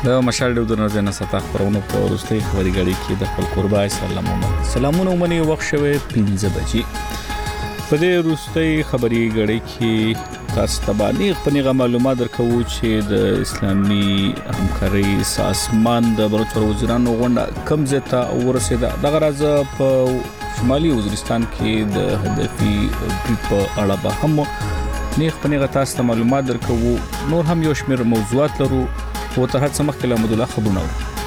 د مشال د نظر ستا خبرونه په ورستي خبري غړي کې د خپل قربای سلامونه ومني وخت شوه 15 بجې په دې ورستي خبري غړي کې تاسو ته باندې خپل معلومات درکو چې د اسلامي همکاري سازمان د برتر وزیرانو غونډه کم زته ورسېده د غرض په شمالي وزیرستان کې د هدفي په اړه به هم نیخ پنیغه تاسو ته معلومات درکو نور هم یو شمېر موضوعات لرو او ته هڅه مخکې له مدله خبرونه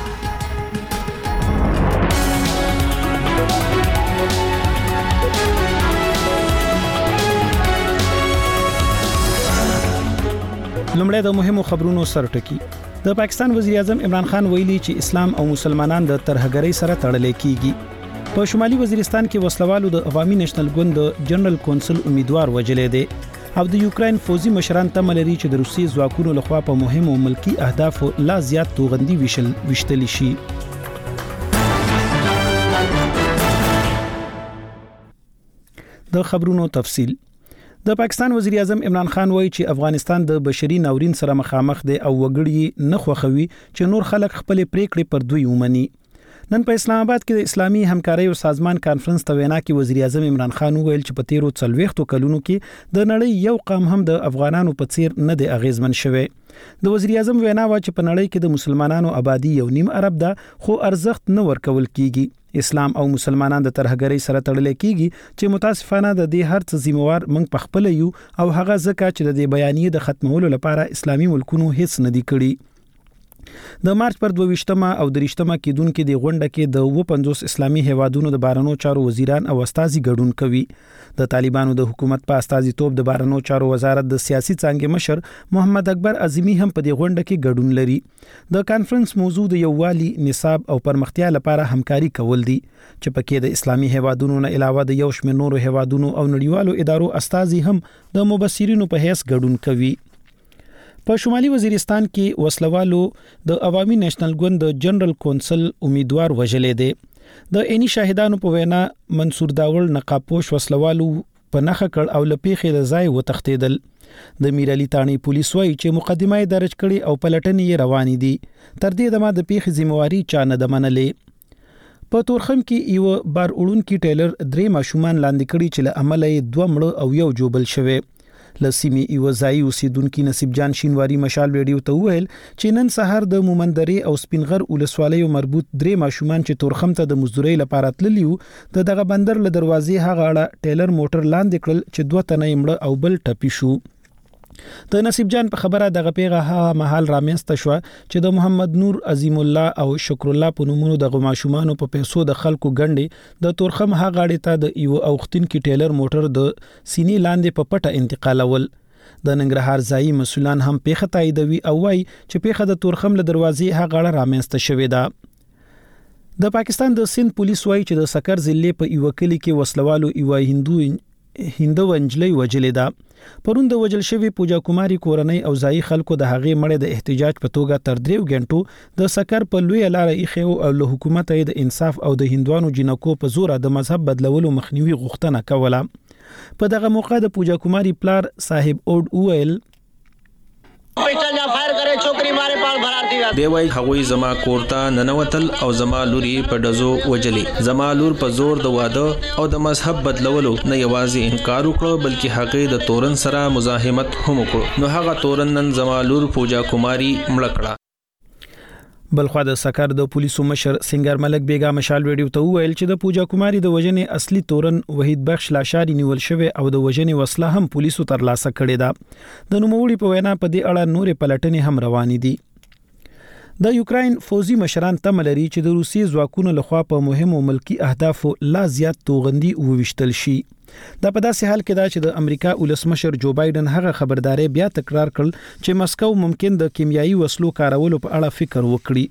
لومړی د مهمو خبرونو سرټکی د پاکستان وزیر اعظم عمران خان ویلي چې اسلام او مسلمانان د ترهګرۍ سره تړلې کیږي په شمالي وزیرستان کې وسلوالو د عوامي نېشنل ګوند د جنرال کونسل امیدوار وجلې دي او د یوکرين فوزي مشران تمه لري چې د روسي ځواکونو لخوا په مهمو ملکی اهدافو لا زیات توغندي وشتل شي. د خبرونو تفصيل د پاکستان وزیر اعظم عمران خان وایي چې افغانستان د بشري ناورین سره مخامخ دی او وګړي نه خوخوي چې نور خلک خپل پریکړې پر دوی ومني. نن په اسلام آباد کې د اسلامي همکاري او سازمان کانفرنس ته وینا کې وزیر اعظم عمران خان ویل چې په تیرو 40 کلونو کې د نړۍ یو قام هم د افغانانو په څیر نه دی اغیزمن شوی. د وزیر اعظم وینا وا چې په نړۍ کې د مسلمانانو آبادی یو نیم ارب ده خو ارزښت نه ورکول کیږي. اسلام او مسلمانان د ترهګرۍ سره تړلې کیږي چې متاسفانه د دې هر څه ذمہوار موږ په خپل یو او هغه ځکه چې د دې بیانیه د ختمولو لپاره اسلامي ملکونو هیڅ نه دی کړی. د مارچ پر 22مه او 23مه کې دونکو د غونډه کې د 50 اسلامي هیوادونو د بارنو چارو وزیران او استازي ګډون کوي. د طالبانو د حکومت په استازي توپ د بارنو چارو وزارت د سیاسي څنګه مشر محمد اکبر اعظمي هم په دې غونډه کې ګډون لري. د کانفرنس موضوع د یووالي نصاب او پرمختیا لپاره همکاري کول دي چې پکې د اسلامي هیوادونو نه علاوه د یو شمېر نورو هیوادونو او نړیوالو ادارو استازي هم د مبصرینو په حیث ګډون کوي. په شمالي وزیرستان کې وسلوالو د عوامي نېشنل ګوند د جنرال کونسل امیدوار وجلې دي. د عیني شاهدانو په وینا منصور داول نقابپوش وسلوالو په نخښه کړ او لپیخې د ځای وتښتیدل. د میرعلی تانی پولیس وایي چې مقدمه درج کړي او پلټنې روانې دي. تر دې دمه د پیښې ذمہواری چا نه د منلې. په تورخم کې یو بار اړون کې ټیلر 3 ماشومان لاندې کړي چې له عمله 2 مړه او یو جوبل شوه. لسیمی ایوزای اوسیدونکو نصیب جان شینواری مشال ویډیو ته ویل چې نن سحر د مومندري او سپینغر ولسوالۍ مربوط 3 ماشومان چې تورخم ته د مزدوري لپاره تللیو دغه بندر له دروازې هغه اړه ټیلر موټر لاندې کړل چې 2 تنه مړه او بل ټپي شو. د نصیب جان په خبره دغه پیغه ها محل رامنست شو چې د محمد نور عظیم الله او شکر الله په نومونو د ماشومان په پیسو د خلکو ګنډي د تورخم ها غاړې ته د یو اوختین کې ټیلر موټر د سینې لاندې په پټه انتقالول. د ننګرهار ځای مسولان هم پیښه تاییدوي او وايي چې پیښه د تورخم له دروازې ها غاړه رامنست شوې ده. د پاکستان د سند پولیس وايي چې د سکر ضلع په یو کلی کې وسلوالو یو هندو انجلۍ وجلې ده. پرون د وجل شوی پوجا کماری کورنۍ او ځای خلکو د هغې مړې د احتجاج په توګه تر 3 غنټو د سکر په لوی لار ایخو او له حکومت د انصاف او د هندوانو جنکو په زور د مذهب بدلولو مخنیوي غوښتنه کوله. په دغه موقع د پوجا کماری پلار صاحب اود اویل پېټل یا فایر کرے چوکری ماره پال برارتي دی وای هغوی زما کورتا ننوتل او زما لوري په دزو وجلی زما لور په زور د واده او د مذهب بدلولو نه یوازې انکار وکړو بلکې هغه د تورن سره مزاحمت هم وکړو نو هغه تورن نن زما لور پوجا کماری مړ کړه. بلخوا د سکر د پولیسو مشر سنگر ملک بیگا مشال ویډیو ته ویل چې د پوجا کماری د وجنې اصلي تورن وحید بخش لاشاری نیول شوی او د وجنې وسله هم پولیسو تر لاسه کړې ده. د نوموړي په وینا په دې اړه نورې پلټنې هم روانې دي. د یوکرين فوزي مشران تمه لري چې د روسي ځواکونو لخوا په مهمو ملکی اهدافو لا زیات توغندي وويشتل شي. دا په داسې حال کې دا چې د امریکا ولسمشر جو بایدن هغه خبرداري بیا تکرار کړل چې مسکو ممکن د کیمیاوي وسلو کارولو په اړه فکر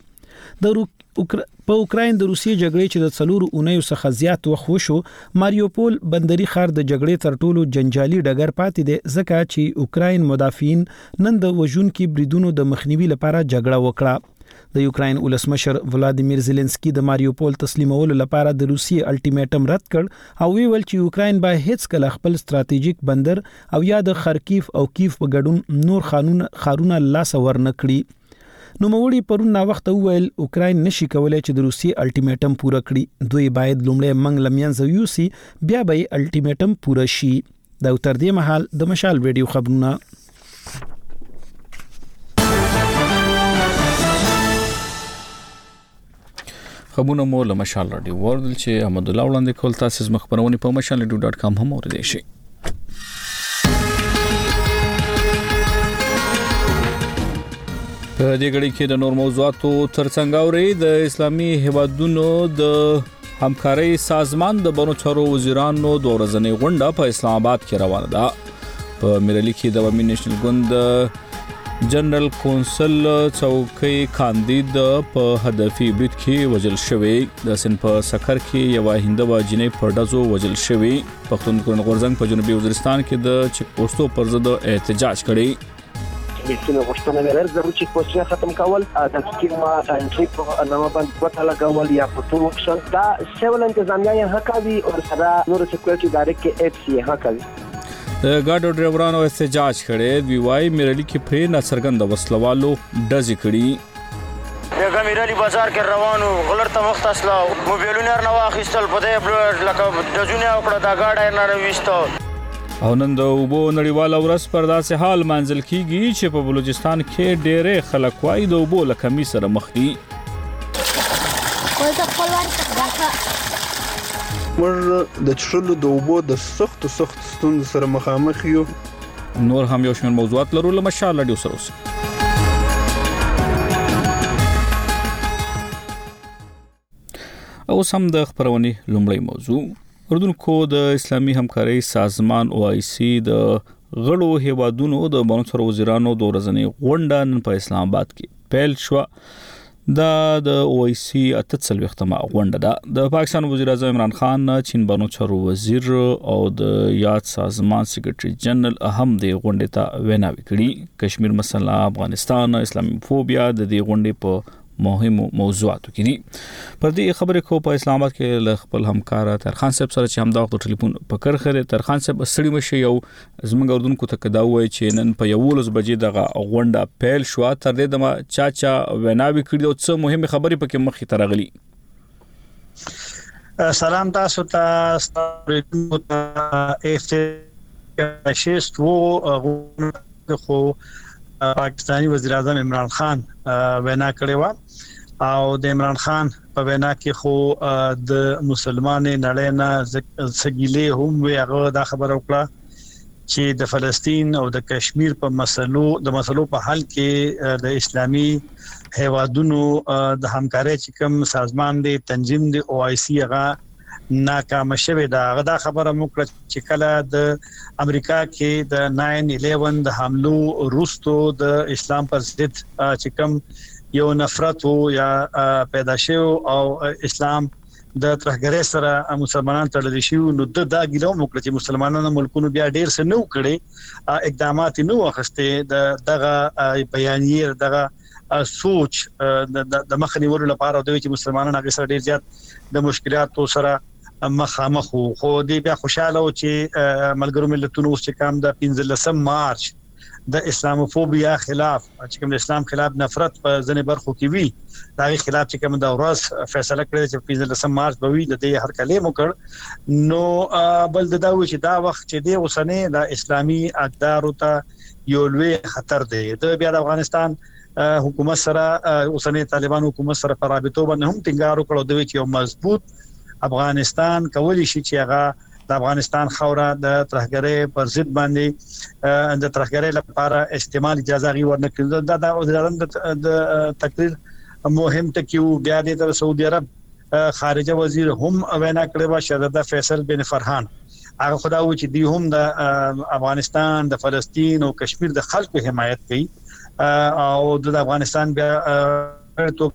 وکړي. په اوکراین د روسي جګړې چې د 4 اونیو څخه زیات وخت وشو ماریوپول بندري ښار د جګړې تر ټولو جنجالي ډګر پاتې دی ځکه چې اوکراین مدافعین نن د وژونکو بریدونو د مخنیوي لپاره جګړه وکړه. د یوکرين ولسمشر ولادیمیر زيلنسکي د ماریوپول تسلیمولو لپاره د روسي الټیمیټم رد کړ او ویل چې یوکرين به هیڅ کله خپل ستراتیژیک بندر او یا د خرکیف او کیف په ګډون نور خارونه لاس ورنکړي. نو موري پرون نا وخت ویل اوکراین نشي کولای چې د روسي الټیمیټم پوره کړي دوی باید لومړی منګ لمینځ یوسي بیا به الټیمیټم پوره شي دا تر دې مهال د مشال ویډیو خبرونه خبرونه مو له مشال رادیو ورل چې احمد الله وړاندې کول تاسو مخبرونه په mashalradio.com هم اوریدئ شئ په دې غړي کې د نور موضوعاتو ترڅنګ اوري د اسلامي هیوادونو د همکاري سازمان د بنو چارو وزیرانو د ورځنی غونډه په اسلام آباد کې روانه ده په میرلی کې د ومن نېشنل ګوند جنرال کونسل چوکۍ کاندید په هدفي بریټ کې وجل شوی د سن په سکر کې یو هندوا جنې په دزو وجل شوی پښتون غورزنګ په جنوبي وزیرستان کې د چک پوسټو پر ضد احتجاج کړي لیکونه غوښتنه لري چې پوسټونه ختم کول د سکیما ساينټري په نامه باندې وته لګول یا په ټول وکشن دا سیول انتظامیه یې حقوي او سره نور سکیورټي ډایرکټ کې اف سی حقوي د ګاډو ډرایورانو احتجاج کړي دی وای میرلی کې پرې ناڅرګند وسلوالو ډزې کړي دغه میرلی بازار کې روانو غلط مختصلا موبایلونه نه واخیستل په دې لکه د جونیا وکړه دا گاډه نه وېستو او نن د وبو نړیواله ورځ پر داسې حال منځل کیږي چې په بلوچستان کې ډېرې خلک وايي د وبو له کمی سره مخ دي موږ د چړلو د وبو د سخت ستونزو سره مخامخ یو نور هم یو شمېر موضوعات لرو له مشال رادیو سره اوسئ او سم د خبرونې لومړی موضوع اردوونکو د اسلامي همکاري سازمان OIC د غړو هیوادونو د بنو چارو وزیرانو د ورځنی غونډه نن په اسلام آباد کې پیل شو د OIC 48مه غونډه ده د پاکستان وزیر اعظم عمران خان چین بنو چارو وزیر او د یاد سازمان سیکریټري جنرال اهم د غونډې ته ویناوي کړي کشمیر مسله افغانستان اسلامي فوبیا د دې غونډې په مهمو موضوعاتو کې دي پر دې خبرې کو په اسلام آباد کې ل خپل همکار ترخان صاحب سره چې همدا وخت ټلیفون په کر خره ترخان صاحب سړی مشه یو زمونږ اردوونکو ته کدا وای چې نن په 11 بجې دغه غونډه پیل شو تر دې دمه چاچا ویناوي کړی او څه مهمه خبرې پکې مخې ته راغلي سلام تاسو ته خو پاکستانی وزیر اعظم عمران خان وینا کړې و او د عمران خان په وینا کې خو د مسلمانې نړۍ نه سګیلې هم وی هغه دا خبره وکړه چې د فلسطین او د کشمیر په مسلو په حل کې د اسلامي هیوادونو د همکارۍ چې کوم سازمان دی تنظیم دی OIC هغه ناکام شوه دا خبره موکړه چې کله د امریکا کې د 9/11 د حملو وروسته د اسلام پر ضد چې کوم یو نفرت یا پیدا شو او اسلام د ترهګرۍ سره مسلمانان تړل شي نو دا ګیلو موکړه چې مسلمانانو ملکونو بیا ډیر څه نو کړي اقدامات نو واخسته دغه بیانیه دغه سوچ د مخنیولو لپاره دوی چې مسلمانانو هغه سره ډیر زیات د مشکلاتو سره مخامخ خو دې بیا خوشاله او چې ملګرو ملتونو چې کوم د 15 مارچ د اسلاموفوبیا خلاف چې کوم د اسلام خلاف نفرت په ځنې برخو کې وی دا خلاف چې کوم د ورځ فیصله کړې چې 15 مارچ به وي د دې هر کله مکړ نو بل دا و چې دا وخت چې د اوسنۍ د اسلامي اقدارو ته یو لوی خطر دی د بیا د افغانستان حکومت سره اوسنۍ طالبان حکومت سره په رابطو باندې هم ټینګار وکړو دوی چې یو مضبوط افغانستان کولی شي چې هغه د افغانستان خوره د ترهګرۍ پر ضد باندې د ترهګرۍ لپاره استعمال اجازه غي ورنکړي د تقریر مهم ټکیو بیا د سعودي عرب خارجه وزیر هم وینا کړې و شهزاده فیصل بن فرحان هغه خدا و چې دی هم د افغانستان د فلسطین او کشمیر د خلکو حمایت کوي او د افغانستان بیا ټوک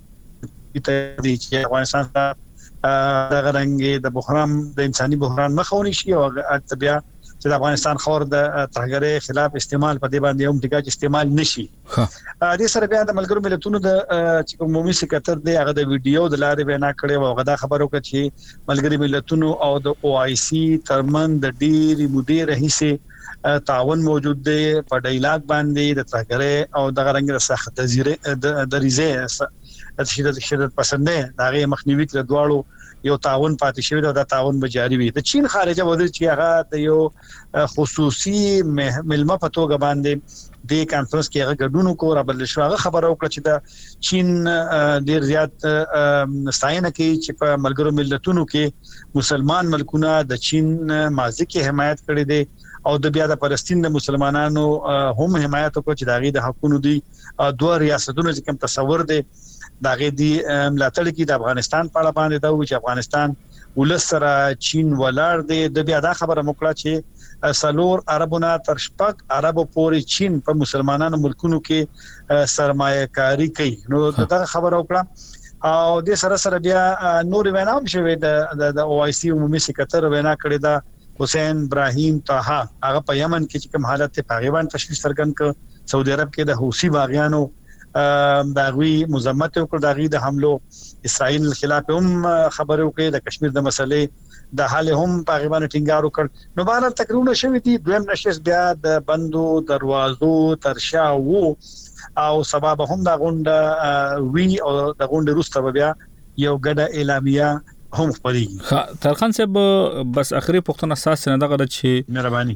دي چې افغانستان د غرنګي د بحران د انساني بحران مخاوني شي او بیا چې د افغانستان خور د ترهګرۍ خلاف استعمال په دې باندې هم ټیکاج استعمال نشي د سره بیا د ملګرو ملتونو د عمومي سکرټر دی هغه د ویډیو د لارې وینا کړې او غدا خبرو کوي چې ملګري ملتونو او د OIC ترمن د ډېری مدیر هیڅ تعاون موجود دی په ډایلاګ باندې د ترګره او د غرنګ سخت د ریزه شدت پسندې دغه مخنیوي کړ دواړو یو تعاون پاتې شوی دا تعاون به جاری وي د چین خارجه وزیر چې هغه د یو خصوصي ملما په توګه باندې د کانفرنس کې هغه ګډون کو را بل شو هغه خبره وکړه چې د چین ډیر زیات ستاینه کوي چې په ملګرو ملتونو کې مسلمان ملکونه د چین ماضي کې حمایت کړي دي او د بیا د فلسطین د مسلمانانو هم حمایت وکړي چې داغي د حقوقو دي دوه ریاستونو چې کوم تصور دي داغي دي ملاتړ کې د افغانستان په اړه باندې دا و چې افغانستان ولسره چین ولر دي د بیا دا خبره وکړه چې سلور عربونه تر شپږ عربو پورې چین په مسلمانانو ملکونو کې سرمایه کاری کوي نو دا خبره وکړه او د سره بیا نور وینا هم شوی د او آی سی عمومي سکرټر وینا کړی دا حسین ابراهیم طه هغه په یمن کې کوم حالت ته پاغیبان تشخیص څرګند ک سعودي عرب کې د حوثي باغیانو داغوی مذمت وکړ داغي د حملو اسرائیل خلاف هم خبرو کې د کشمیر د مسلې د حال هم پاغیبان ټینګار وکړ نو باندې تقریبا شوی دي دویم نشست بیا د بندو دروازو ترشا وو او سبب هم د غونډه وی او د غونډه روسته بیا یو ګډه اعلامیه هم خپلېږي ترخان صاحب بس اخري پښتون اساس نه دغه چې مهرباني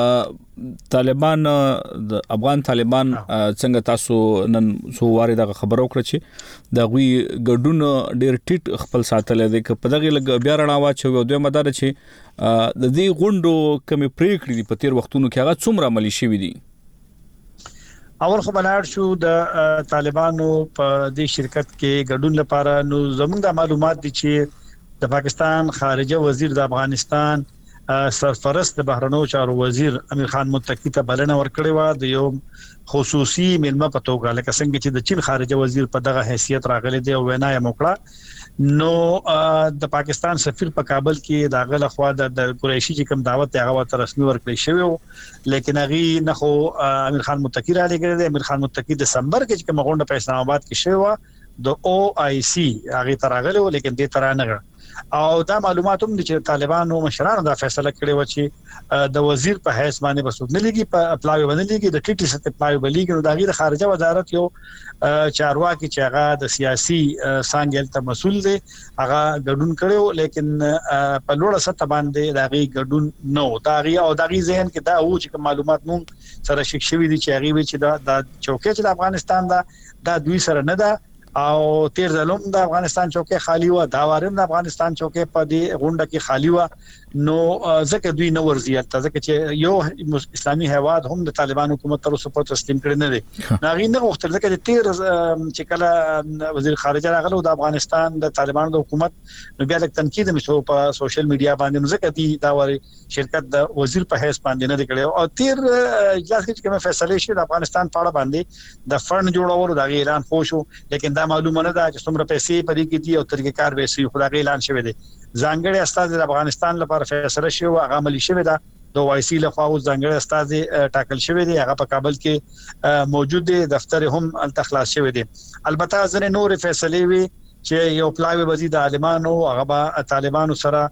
طالبان د افغان طالبان څنګه تاسو نن سو واره دغه خبرو کړ چې د غوي ګډون ډیر ټیټ خپل ساتل دي ک په دغه لګ بیا رڼا واچو دوی مدار چې د دې غونډو کمی پریکړې دي په تیر وختونو کې هغه څومره عملی شوې دي اول خو بلار شو د طالبانو په دې شرکت کې ګډون لپاره نو زموږ د معلومات دي چې د پاکستان خارجه وزیر د افغانستان سرپرست د بهرنیو چارو وزیر امیر خان متقی ته بلنه ورکړې و د یو خصوصي ملما په توګه لکه څنګه چې د چین خارجه وزیر په دغه حیثیت راغلی دی او وینا یې وکړه نو د پاکستان سفیر په کابل کې داغه لخوا د قریشي چې کوم دعوت هغه ته رسمي ورکړی شوی لیکن هغه نه خو امیر خان متقی را لګره دی امیر خان متقی دسمبر کې کوم غونډه په اسلام آباد کې شوی د او آی سی هغه ترغله لیکن دې ترانه او دا معلومات هم چې طالبانو مشرانو دا فیصله کړې و چې د وزیر په حیث باندې بسود نه لګي په اپلای باندې لګي د ټیټي سطح اپلای بلیګ نو د غیر خارجه وزارت یو چارواکي چې هغه د سیاسي څنګه ته مسول دی هغه ګډون کړو لیکن په لوړه سطح باندې دا غي ګډون نو دا غي او دا غي ذهن کې دا و چې معلومات مونږ سره شک شوی دي چې هغه وی چې دا چوکۍ چې د افغانستان دا دوی سره نه ده او تیر ظلم د افغانستان چوکۍ خالی و دا وارم د افغانستان چوکۍ په دې غونډه کې خالی و نو ځکه دوی نو ورزيات ځکه چې یو اسلامي هواد هم د طالبان حکومت تر اوسه په تسلیم کړي نه دي ناغي نه وخت ځکه چې تیر چې کله وزیر خارجه راغلو د افغانستان د طالبان د حکومت نو بیا د تنقید مشو په سوشل میډیا باندې ځکه دي دا وری شرکت د وزیر په حیث باندې نه کړي او تیر اجلاس کې کوم فیصله شي د افغانستان په اړه باندې د فند جوړولو د اعلان خو شو لیکن دا معلومه نه ده چې څومره پیسې پدې کې دي او طریقې کار به سي خدای اعلان شوی دی ځانګړي استاد د افغانستان لپاره فیصله شو هغه عملی شوی ده د وای سی لخوا او ځانګړي استاد ټاکل شوی دی هغه په کابل کې موجود دی دفتر هم التخلاص شوی دی البته ځنه نور فیصله وی چې یو پلاوی وزید عالمانو هغه با طالبانو سره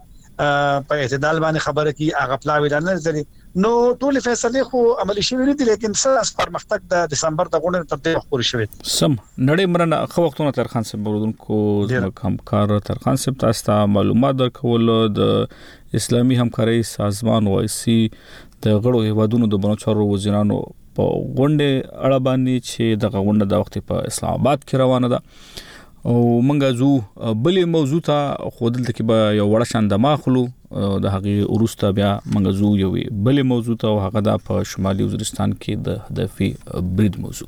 په اعتدال باندې خبره کی هغه پلاوی نه لري نو ټول فیصله خو عملی شوی دي لیکن ساس پرمختګ د دسمبر د غونډې تر دې خوري شوی سم نړۍ مرنه خو وختونه ترخان صاحب ورودونکو همکار ترخان صاحب تاسو ته معلومات درکول د اسلامي همکاري سازمان وایسي د غړو هیوادونو د بنچارو وزیرانو په غونډه اړه باندې چې د غونډه د وخت په اسلام آباد کې روانه ده او منګه زو بلې موضوع ته خودل ته به یو وړ شان د ماخلو د هغه ورسته بیا منګه زو یو بلې موضوع ته هغه د په شمالي وزیرستان کې د هدفي برید موضوع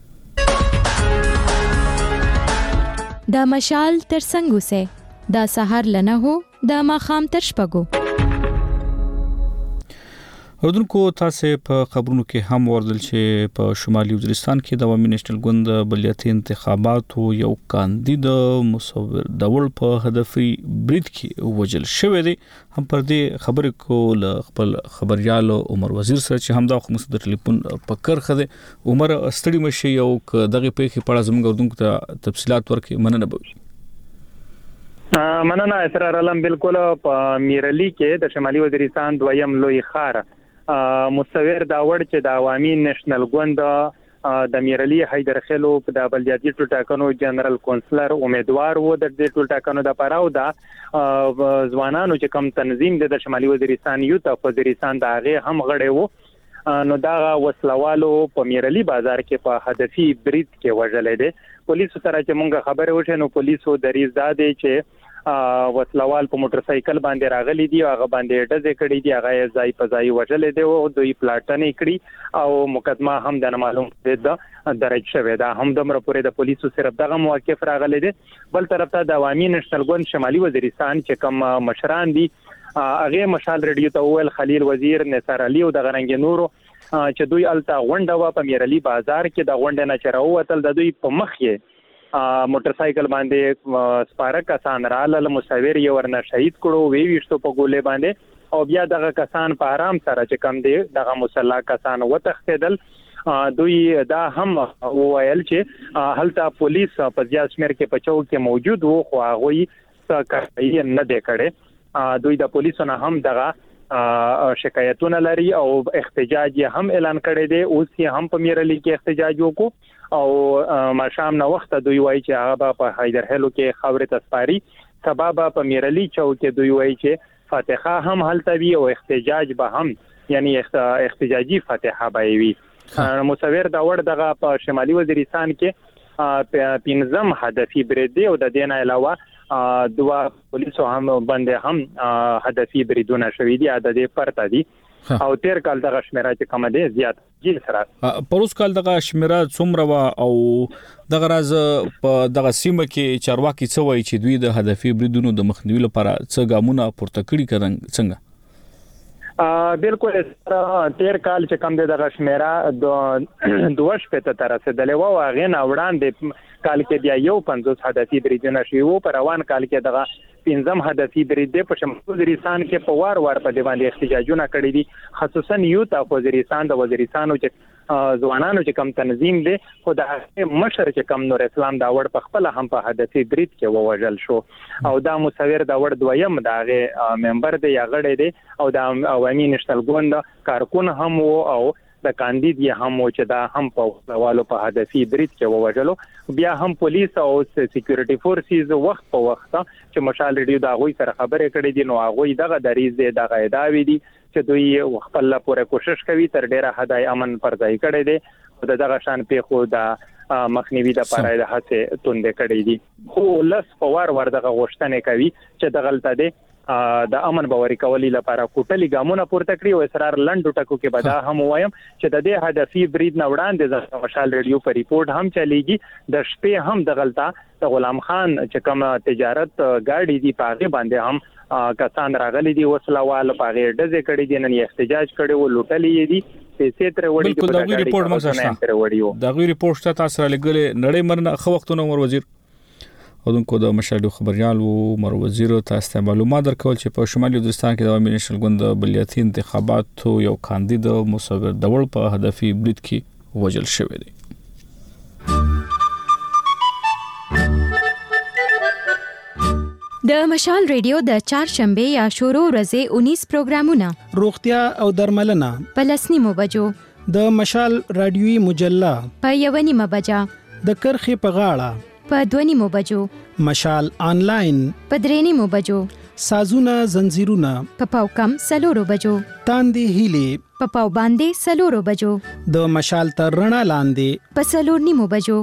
د مشال تر څنګه سه د سحر لنه هو د ماخام تر شپګو ودونکو تاسو په خبرونو کې هم وردل چې په شمالي وزیرستان کې د عوامي نېشنل ګوند بلدیاتي انتخاباتو یو کاندید مصور ډول په هدفي برید کې وجل شوی دی هم پر دې خبرې کول خپل خبريال عمر وزیر سره چې هم دا خو مسد ټلیفون پکر خده عمر استړي مشي یو دغه په پړه زموږ ودونکو ته تفصيلات ورکې مننه بوي مننه اسرار علم بالکل په میرلی کې د شمالي وزیرستان دویم لوی خار مصور داوړ چې د عوامي نېشنل ګوند د میرعلی حیدر خیلو د بلدیاتي ټاکنو جنرال کونسلر امیدوار وو د دې ټاکنو د پراو دا ځوانانو چې کم تنظیم د شمالي وزیرستان یوت اف وزیرستان د هغه هم غړي وو نو دا وسلوالو په میرعلی بازار کې په هدفي برید کې وژلې دي پولیسو سره چې مونږ خبره وشو نو پولیسو دریز داده چې وسلوال په موټر سایکل باندې راغلي دي هغه باندې ډزې کړې دي هغه ځای په ځای وژلې دي او دوی پلاټنې کړې او مقدمه هم د معلوم ده درج شوې ده هم د مرپورې د پولیسو صرف دغه موقف راغلي دي بل طرف ته د عوامي نېشنل ګوند شمالي وزیرستان چې کوم مشران دي هغه مشال ریډیو ته ویل خلیل وزیر نثار علي او د غرنګ نورو چې دوی الته غونډه و په میرعلی بازار کې د غونډه نه چروتل د دوی په مخ یې موټر سایکل باندې سپاره کسان رااله مصور یې ورنه شهید کړو وی وشتو په ګولې باندې او بیا دغه کسان په آرام سره چې کم دي دغه مسلح کسان وتښتیدل دوی دا هم وویل چې هلته پولیس په زیات شمیر کې په چوک کې موجود وو خو هغه څه کوي نه دی کړي دوی د پولیسو نه هم دغه شکایتونه لري او احتجاج هم اعلان کړی دی اوس یې هم په میرعلی کې احتجاج وکړو او ماشام نو وخت دوی وایي چې هغه په حیدر هلو کې خبره تسپاری سبب په میرعلی چوک کې دوی وایي چې فاتحه هم هلته وی او احتجاج به هم یعنی احتجاجي فاتحه به وي مصور دا ور دغه په شمالي وزیرستان کې پنځم هدفي برید او د دې نه علاوه دوا پولیسو هم باندې هم هدفي بریدونه شوې دي د دې پرته دي او تیر کال دغه شمیره چې کوم دي زیات جیل سره پروس کال دغه شمیره څومره وا او دغه راز په دغه سیمه کې چارواکي څه وایي چې دوی د هدفي بریدونو د مخنیوي لپاره څه ګامونه پورته کړي کړي څنګه بالکل تیر کال چې کوم دغه شمیره د دوش په تر رسیدلې و او غین وړاندې کال کې بیا یو 50 هدفي بریدونه شوي وو پر روان کال کې دغه پنځم هدفي برید په شمالي وزیرستان کې په وار په دی باندې احتجاجونه کړي دي خصوصا یوت اف وزیرستان د وزیرستانو چې ځوانانو چې کم تنظیم دي خو د مشر چې کم نور اسلام دا وړ په خپل هم په هدفي برید کې ووجل شو او دا مصور دا وړ دویم دغه ممبر دی یا غړی دی او د عوامي نېشنل ګوند کارکون هم او د کاندید یې هم چې دا هم په والو په هدفي برید کې ووجلو بیا هم پولیس او سکیورټي فورسز وخت په وخت چې مشال ریډیو دا غوي سره خبرې کړې دي نو هغه دغه دریز دی دغه ادعاوی دي چې دوی خپل پوره کوشش کوي تر ډیره حدای امن پر ځای کړي دي دغه شان په خو د مخنیوي د پاره د هڅه توندې کړې دي خو لس په وار دغه غوښتنه کوي چې د غلطه دي د امن باوري کولو لپاره کوټلي ګامونه پورته کړی او اصرار لنډو ټکو کې بدا هم وایم چې د دې هدفي برید نه وړاندې د مشال ریډیو په ریپورت هم چلیږي د شپې هم د غلطه د غلام خان چې کوم تجارت گاډي دی پاغه باندې هم کسان راغلي دي وسلوال پاغه ډزې کړي دي نن احتجاج کړي او لوټلې دي پیسې تر وړي بالکل دا ریپورت مګه دا ریپورت ته سره لګلې نړۍ مرنه خو وختونه عمر وزیر اودونکو د مشالو خبريال او مر وزیر تاسو معلومات درکول چې په شمالي وزیرستان کې د عوامي نېشنل ګوند بلدیاتي انتخاباتو یو کاندید مصور دول په هدفي برید کې وژل شوی دی د مشال ریډیو د چهارشنبه یا شروع ورځې 19 پروګرامونه روغتیا او درملنه په 10:00 بجو د مشال رادیوي مجله په 1:30 بجا د کرخي په غاړه په 2:30 بجو مشال آنلاین په 3:30 بجو سازونه زنجیرونه په پاوکم 4 بجو تاندې هیلې په پاو باندې 4 بجو د مشال تر رڼا لاندې په 4:30 بجو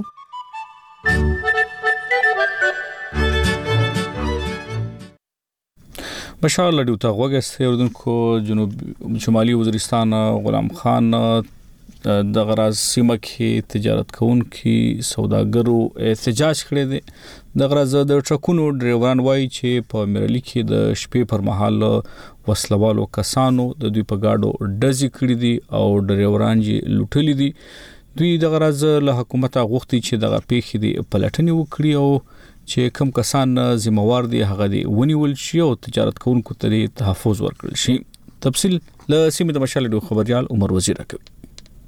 مشال لډو ته وګسته اردنکو جنوب شمالي وزیرستان غلام خان د غراز سیمه کې تجارت کوونکي سوداګرو احتجاج کړی دی د غراز د ټرکونو ډرایوران وایي چې په میرعلی کې د شپې پر مهال وسلوالو کسانو د دوی په گاډو ډزې کړې دي او ډرایوران یې لوټلي دي دوی د غراز له حکومت غوښتي چې دغه پیښې دی پلټنې وکړي او چې کوم کسان ذمہوار دي هغه دی ونیول شي او تجارت کوونکو ته تحفظ ورکړل شي تفصیل له سیمه د مشال ډو خبريال عمر وزیر راکوي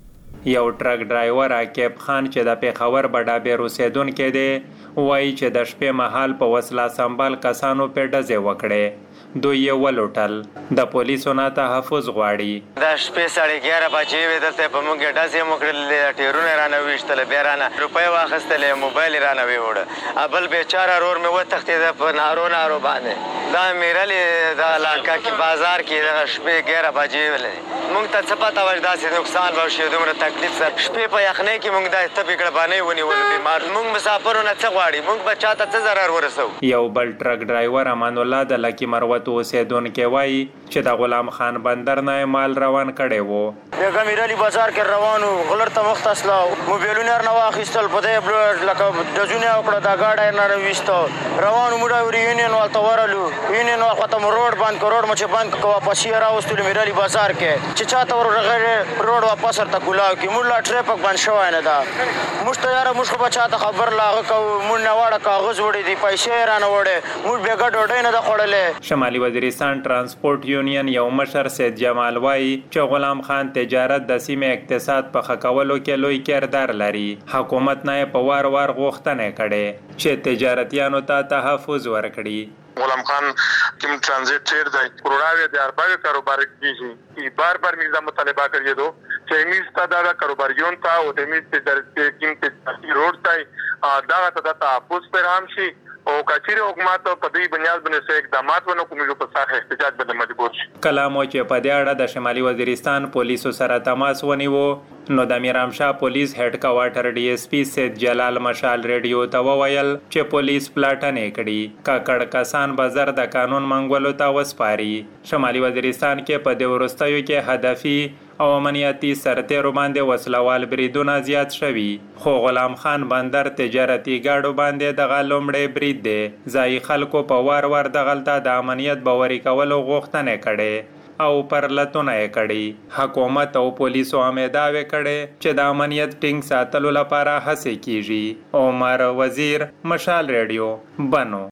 یو ټرک ډرایور عاقب خان چې د پیښور بډابیر اوسیدونکی دی وایي چې د شپې مهال په وسله سنبال کسانو په ډزې وکړې دوی یې ولوټل د پولیسو نه تحفظ غواړي د شپې 11:30 بجې وې دلته په موږ ډزې مو کړلې ټیرونه رانه ویشتل بیا رانه روپۍ واخیستلې موبایل رانه ویوړه بل بیچاره ورور مې وتښتېده په نارو باندې دا میرلې د علاقه کې بازار کې د شپې 11 بجې ولې موږ ته څه پته وه داسې نقصان به وشي دومره تکلیف سره شپې په یخنۍ کې موږ دا تپې کړبانۍ ونیولو بیمار موږ مسافرو نه څه غواړي موږ به چاته څه ضرر ورسو یو بل ټرک ډرایور امان الله د لکی مروت اوسیدونکی وایي چې د غلام خان بندر نه مال روان کړی و بیګا میرلی بازار کې روانو غلر ته مخ تسلا موبایلونه نه واخیستل په دې لکه دزونه وکړه دا گاډه نه وېستو روانو موږ یونین والته ورلو یونین ختم روډ باندې کروڑ مچ باندې کو واپس راوستل میرلی بازار کې چې چاته ورغه روډ واپس ورته کولاو کې موږ لا ټریفک باندې شوای نه دا موږ ته یاره موږ په چاته خبر لاغه کو موږ نه واړه کاغذ وړي دي پیسې رانه وړي موږ بیګا ډوډۍ نه د خړلې شمالي وزیرستان ترانسپورت یونین یو مشر سید جمال وایي چې غلام خان تجارت د سیمې اقتصاد په ښه کولو کې لوی کردار لري حکومت نه په وار غوښتنه کړې چې تجارتیانو ته تحفظ ورکړي غلام خان کوم ترانزیت چیر دی کروڑاوی د اربع کاروبار کیږي بار میزا مطالبه کړی دو چې میز دا کاروباریون ته او د میز تجارت کوم تجارتي روډ ته دا ته تحفظ پیغام شي او کچېر حکومت په دې بنیاد باندې اقدامات ونه کوي په ساحه احتجاج باندې مجبور شي کلامو چې په دې اړه د شمالي وزیرستان پولیسو سره تماس ونیو نو د میرامشاه پولیس هډ کوارټر ډي اس پی سید جلال مشال ریډیو ته وویل چې پولیس پلاټنې کړي کاکړ کسان بازار د قانون منګولو ته وسپاري شمالي وزیرستان کې په دې وروستیو کې هدفي او امنیتي سرتیرو باندې وسلوال بریدونه زیات شوي خو غلام خان بندر تجارتي گاډو باندې د غلومړې برید دی ځای خلکو په وار دغلطه د امنیت باوري کولو غوښتنه کړي او پرلتونه یې کړي حکومت او پولیسو امیداوي کړي چې د امنیت ټینګ ساتلو لپاره هڅې کیږي عمر وزیر مشال ریډیو بنو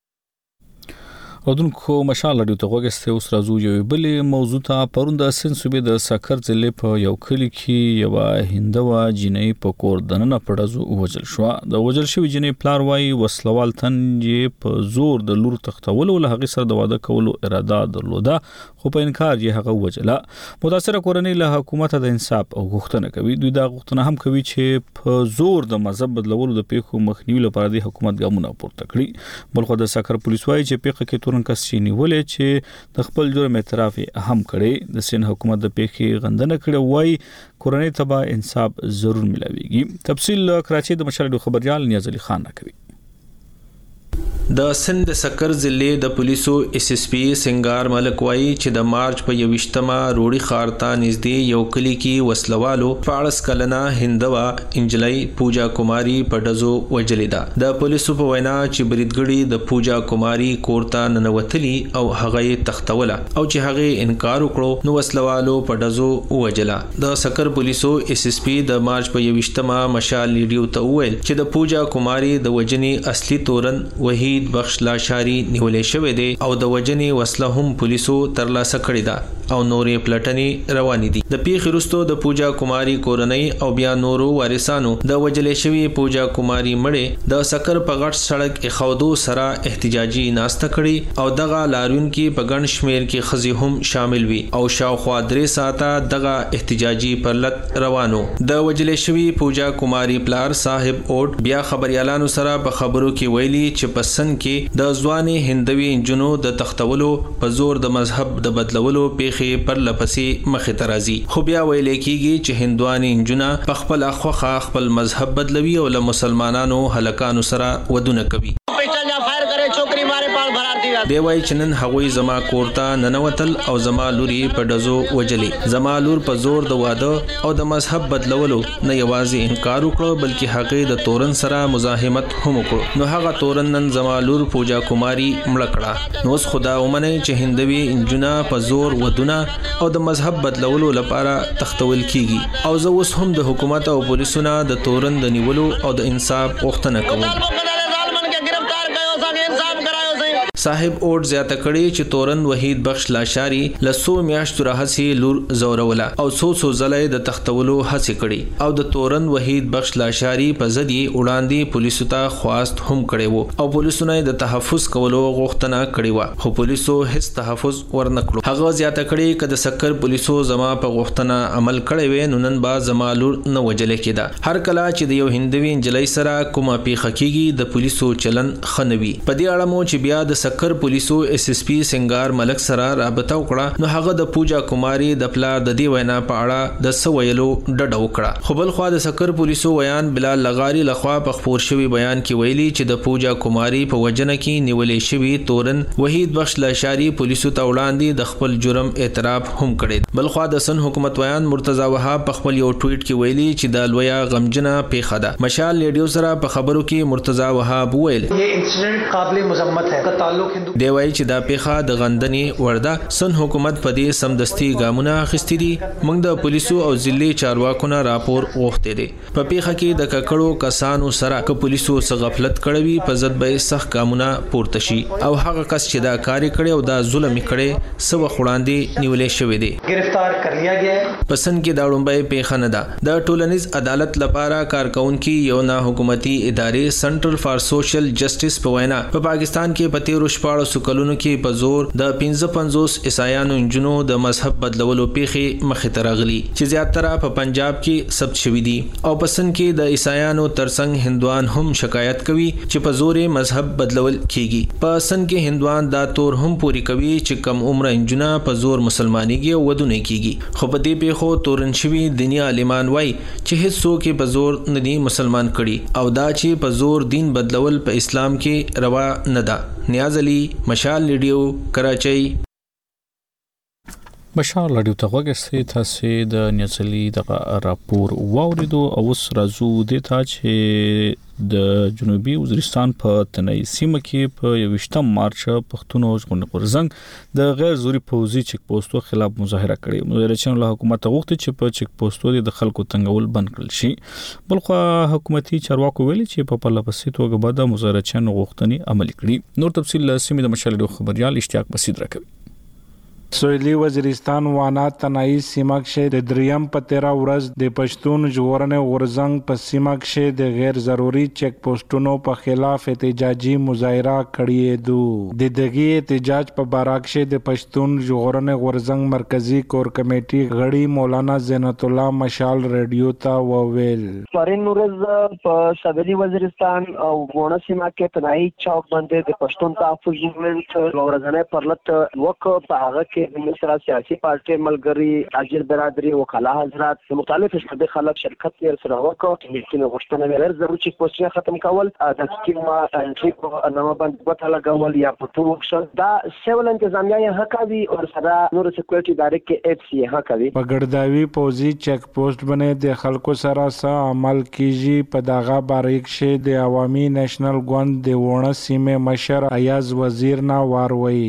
اودونکو مشال لري ته وګسته اوس راځو یو بلې موضوع ته پرون د سن صوبې د سکر ضلع په یو کلی کې یو هندوا جنې په کور دننه پړزو وجل شو د وجل شوی جنې پلار وای وسلوال تن یې په زور د لور تختول ول هغه سره د واده کولو اراده درلوده خو په انکار یې هغه وجله متاثر کورنۍ له حکومت د انصاف او غوښتنه کوي دوی دا غوښتنه هم کوي چې په زور د مذهب بدلولو د پیښو مخنیوي لپاره د حکومت ګامونه پورته کړي بلخو د سکر پولیس وای چې پیښه کې کس نیولې چې د خپل جرم اعتراف هم کړي د سین حکومت د پیښې غندنه کړي وای کورنۍ تبا انصاف ضرور ملاويږي تفصیل کراچي د مشرډو خبريال نیاز علي خان کوي د سند سکر ضلع د پولیسو اس اس پی سنگار ملک وای چې د مارچ په 28مه روړی خارتا نږدې یو کلی کې وسلوالو 14 کلنه هندوا انجلای پوجا کماری په دزو وجلیدا د پولیسو په وینا چې بریدګړي د پوجا کماری کورتا ننوتلی او هغه تختوله او چې هغه انکار وکړو نو وسلوالو په دزو وجلا د سکر پولیسو اس اس پی د مارچ په 28مه مشال لیډیو ته ویل چې د پوجا کماری د وجنی اصلي تورن وحید بخش لاشاری نیولې شوې دي او د وجنې وسله هم پولیسو ترلاسه کړې ده او نورې پلټنې روانې دي د پیښې وروسته د پوجا کماری کورنۍ او بیا نورو وارثانو د وجلې شوی پوجا کماری مړې د سکر په غټ سړک اخودو سره احتجاجي ناسته کړي او دغه لاریون کې په ګڼ شمیر کې خزي هم شامل وي او شاوخوا 3 ساعته دغه احتجاجي پرلط روانو د وجلې شوی پوجا کماری پلار صاحب اوټ بیا خبريالانو سره په خبرو کې ویلي چې پسن کې د ځواني هندوی انجنونو د تختولو په زور د مذهب د بدلولو پیښې پر لپسې مخې ته راځي خو بیا ویل کېږي چې هندواني انجنونه په خپل اخوخه خپل مذهب بدلوي او له مسلمانانو هلکانو سره ودونه کوي دی وای چې نن هغوی زما کورتا ننوتل او زما لوري په دزو وجلې زما لور په زور د واده او د مذهب بدلولو نه یوازې انکار وکړو بلکې هغه د تورن سره مزاحمت هم وکړو نو هغه تورن نن زما لور پوجا کماری مړ کړه نو خدا ومنه چې هندوی انجنا په زور ودونه او د مذهب بدلولو لپاره تختول کیږي او زه اوس هم د حکومت او پولیسونو د تورن د نیولو او د انصاف غوښتنه کوم صاحب اوټ زیاته کړي چې تورن وحید بخش لاشاری لسو میاشتو راهسي لور زوروله او څو ځلې د تختولو هڅه کړي او د تورن وحید بخش لاشاری په ضد وړاندې پولیسو ته خواست هم کړي وو او پولیسو نه د تحفظ کولو غوښتنه کړې و خو پولیسو هیڅ تحفظ ورنکړو. هغه زیاته کړي چې د سکر پولیسو زما په غوښتنه عمل کړی وي نو نن با زما لور نه وجل کېده. هر کله چې د یو هندوی انجلۍ سره کومه پیښه کیږي د پولیسو چلن خنوي. په دې اړه مو چې بیا د سکر پولیسو اس اس پی سنگار ملک سره رابطه وکړه نو هغه د پوجا کماری د پلار د دې وینا په اړه د سویلو ډډه وکړه. خو بل خو د سکر پولیسو ویان بلال لغاری لخوا په خبر شوی بیان کې ویلي چې د پوجا کماری په وجنه کې نیولې شوی تورن وحید بخش لاشاری پولیسو ته وړاندې د خپل جرم اعتراف هم کړی. بل خو د سن حکومت ویان مرتضی وهاب په خپل یو ټویټ کې ویلي چې د لویا غمجنه پیښه ده. مشال ریډیو سره په خبرو کې مرتضی وهاب ویل یہ انسیډنٹ قابل مذمت ہے کا تعلق هندو دی وایي چې دا پیښه د غندنې ورده. سن حکومت په دې سمدستي ګامونه اخیستي دي. موږ د پولیسو او ضلعي چارواکو نه راپور غوښتي دي. په پیښه کې د ککړو کسانو سره که پولیسو څخه غفلت کړوي په ضد به سخت ګامونه پورته شي او هغه کس چې دا کار کړي او دا ظلم کړي سو وړاندې نیولې شوی دی گرفتار کر لیا گیا ہے. پسند کې دا لومبای پیښه نه ده. د ټولنیز عدالت لپاره کارکونکو یو نه حکومتي ادارې سنټرل فار سوشل جسټس په وینا په پاکستان کې په 13 شپاړو کلونو کې په زور د 55 عیسایانو انجنونو د مذهب بدلولو پیښې مخې ته راغلي چې زیاتره په پنجاب کې ثبت شوې دي او پسند کې د عیسایانو ترڅنګ هندوان هم شکایت کوي چې په زور مذهب بدلول کیږي. په سن کې هندوان دا تور هم پوری کوي چې کم عمر انجونه په زور مسلمانېږي او ودونه کیږي. خو په دې پیښو تورن شوی دنیا عالمان وای چې هیڅ څوک په زور ندي مسلمان کړي او دا چې په زور دین بدلول په اسلام کې روا نه ده. نیاز علي مشال ریډیو کراچۍ. مشال ریډیو ته وګورئ تاسو د نیاز علي د راپور واوریدو او اوس راځو د تا چې د جنوبي وزیرستان په تنهایی سیمه کې په 28 مارچ پښتون او غورزنګ د غیر زوري پوزي چک پوسټو خلاف مظاهره کړې. مظاهرچیانو له حکومت غوښتي چې په چک پوسټو د خلکو تنګول بند کړل شي. بلخو حکومتي چارواکو ویلي چې په پرلپسې توګه به د مظاهرچیانو غوښتنې عملي کړي. نور تفصیل سیمه د مشال خبريال اشتیاق بسید راکوي. سویلی وزیرستان وانا تنهایی سیمه کې د دریم په 13 ورځ د پښتون ژغورنې غورزنګ په سیمه کې د غیر ضروري چک پوسټونو په خلاف احتجاجي مظاهره کړې ده. د دغه احتجاج په باره کې د پښتون ژغورنې غورزنګ مرکزی کور کمیټي غړي مولانا زینت الله مشال ریډیو ته وویل پرین ورځ په سویلی وزیرستان او غوڼه سیمه کې تنهایی چوک باندې د پښتون تحفظ موومنت غورزنې پرلط وک په هغه کې د سره سیاسي پارټي ملګری تاجر برادری وکاله حضرات مختلف شبه خلک شرکت یې سره وکړه چې غوښتنه ورر ضروري چې پوسټ ختم کول د سکیم انټری په نامه باندې پته لګول یا پټو وکړ دا سیول انتظامیه یې حقوي او سره نور سکیورټي ادارې کې اف سی حقوي په ګرداوی پوزي چک پوسټ باندې د خلکو سره سره عمل کیږي په دغه باریک شه د عوامي نېشنل ګوند د وونه سیمه مشر ایاز وزیر نا واروي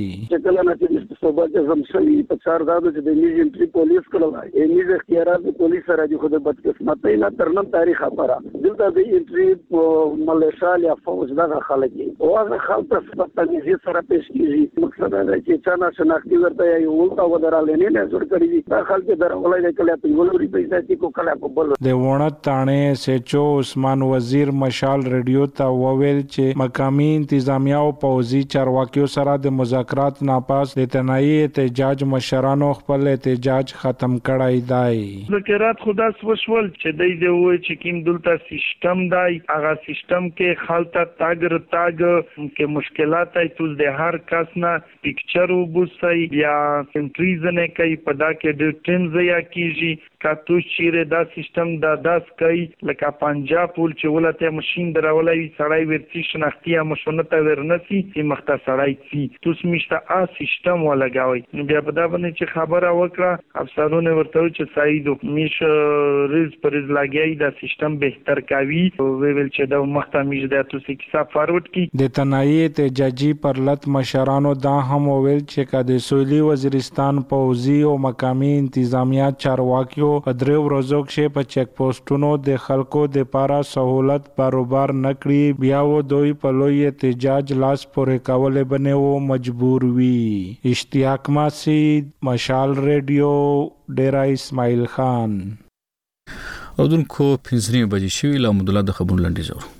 شوی په څار دا چې د میز انټری پولیس کړه میز اختیارات پولیس سره د خود بدقسمتۍ نه ترنم تاریخ خبره دلته د انټری ملیشیا یا فوج دغه خلک او هغه خلک په تنظیم سره پیش کیږي. مقصد دا چې څنګه شناختی ورته یو ولتا ودرالې نه جوړ کړی دا خلک درولای د کله په ولوري پیسې کو کله په بل د وونه تانه سچو عثمان وزیر مشال ریډیو ته وویل چې مقامی انتظامیه او پوزي چارواکیو سره د مذاکرات ناپاس د تنهایی احتجاج مشرانو خپل احتجاج ختم کړای دی. مذاکرات خدا وشول چې د وای چې کیم دلته سیستم دی هغه سیستم کې خالته تاګر کې مشکلات ای تول د هر کس نه پکچر وبوسای یا انټریز نه کوي په دا کې د ټیمز یا کیږي کاتو چیرې دا سیستم دا داس کوي لکه پنجاب پول چې ولته ماشين درولای سړی ورتی شناختی مشونه ته ورنسی چې مخته سړی سی توس میشته ا سیستم ولګاوي بیا په دا باندې چې خبره وکړه افسرونه ورته چې سعید میش ریز پرز لګیای دا سیستم بهتر کوي ویل چې دا مخته میش د تاسو کیسه فارورډ کی د تنهایی احتجاجي پرلط مشرانو دا هم ویل چې کده سویلی وزیرستان پوزي او مقامی انتظامیه چارواکیو په 3 ورځو کې په چیک پوسټونو د خلکو د پاره سہولت باروبار نکړي بیا و دوی په لوی احتجاج لاس پورې کولې بنه و مجبور وي. اشتیاق ماسی، مشال ریډیو، ډیرا اسماعیل خان. اودونکو 5 بجې شوی له مدله د خبرونو لنډیز و.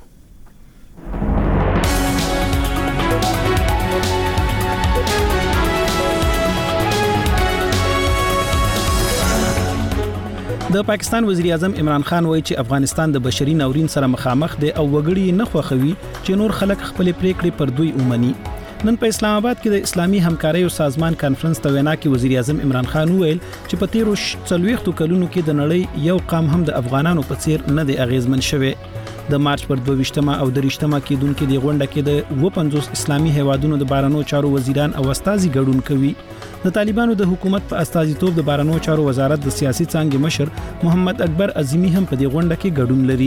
د پاکستان وزیر اعظم عمران خان وایي چې افغانستان د بشري ناورین سره مخامخ دی او وګړي نه خوښوي چې نور خلک خپل پریکړې پر دوی ومني. نن په اسلام آباد کې د اسلامي همکارۍ او سازمان کانفرنس ته وینا کې وزیر اعظم عمران خان وویل چې په تیرو 40 کلونو کې د نړۍ یو قام هم د افغانانو په څیر نه دی اغیزمن شوی. د مارچ پر 22 او 23 کېدونکو د غونډه کې د 50 اسلامي هیوادونو د بارنو چارو وزیران او استازي ګډون کوي. د طالبانو د حکومت په استازیتوب د بارنو چارو وزارت د سیاسي څانګې مشر محمد اکبر عظیمی هم په دې غونډه کې ګډون لري.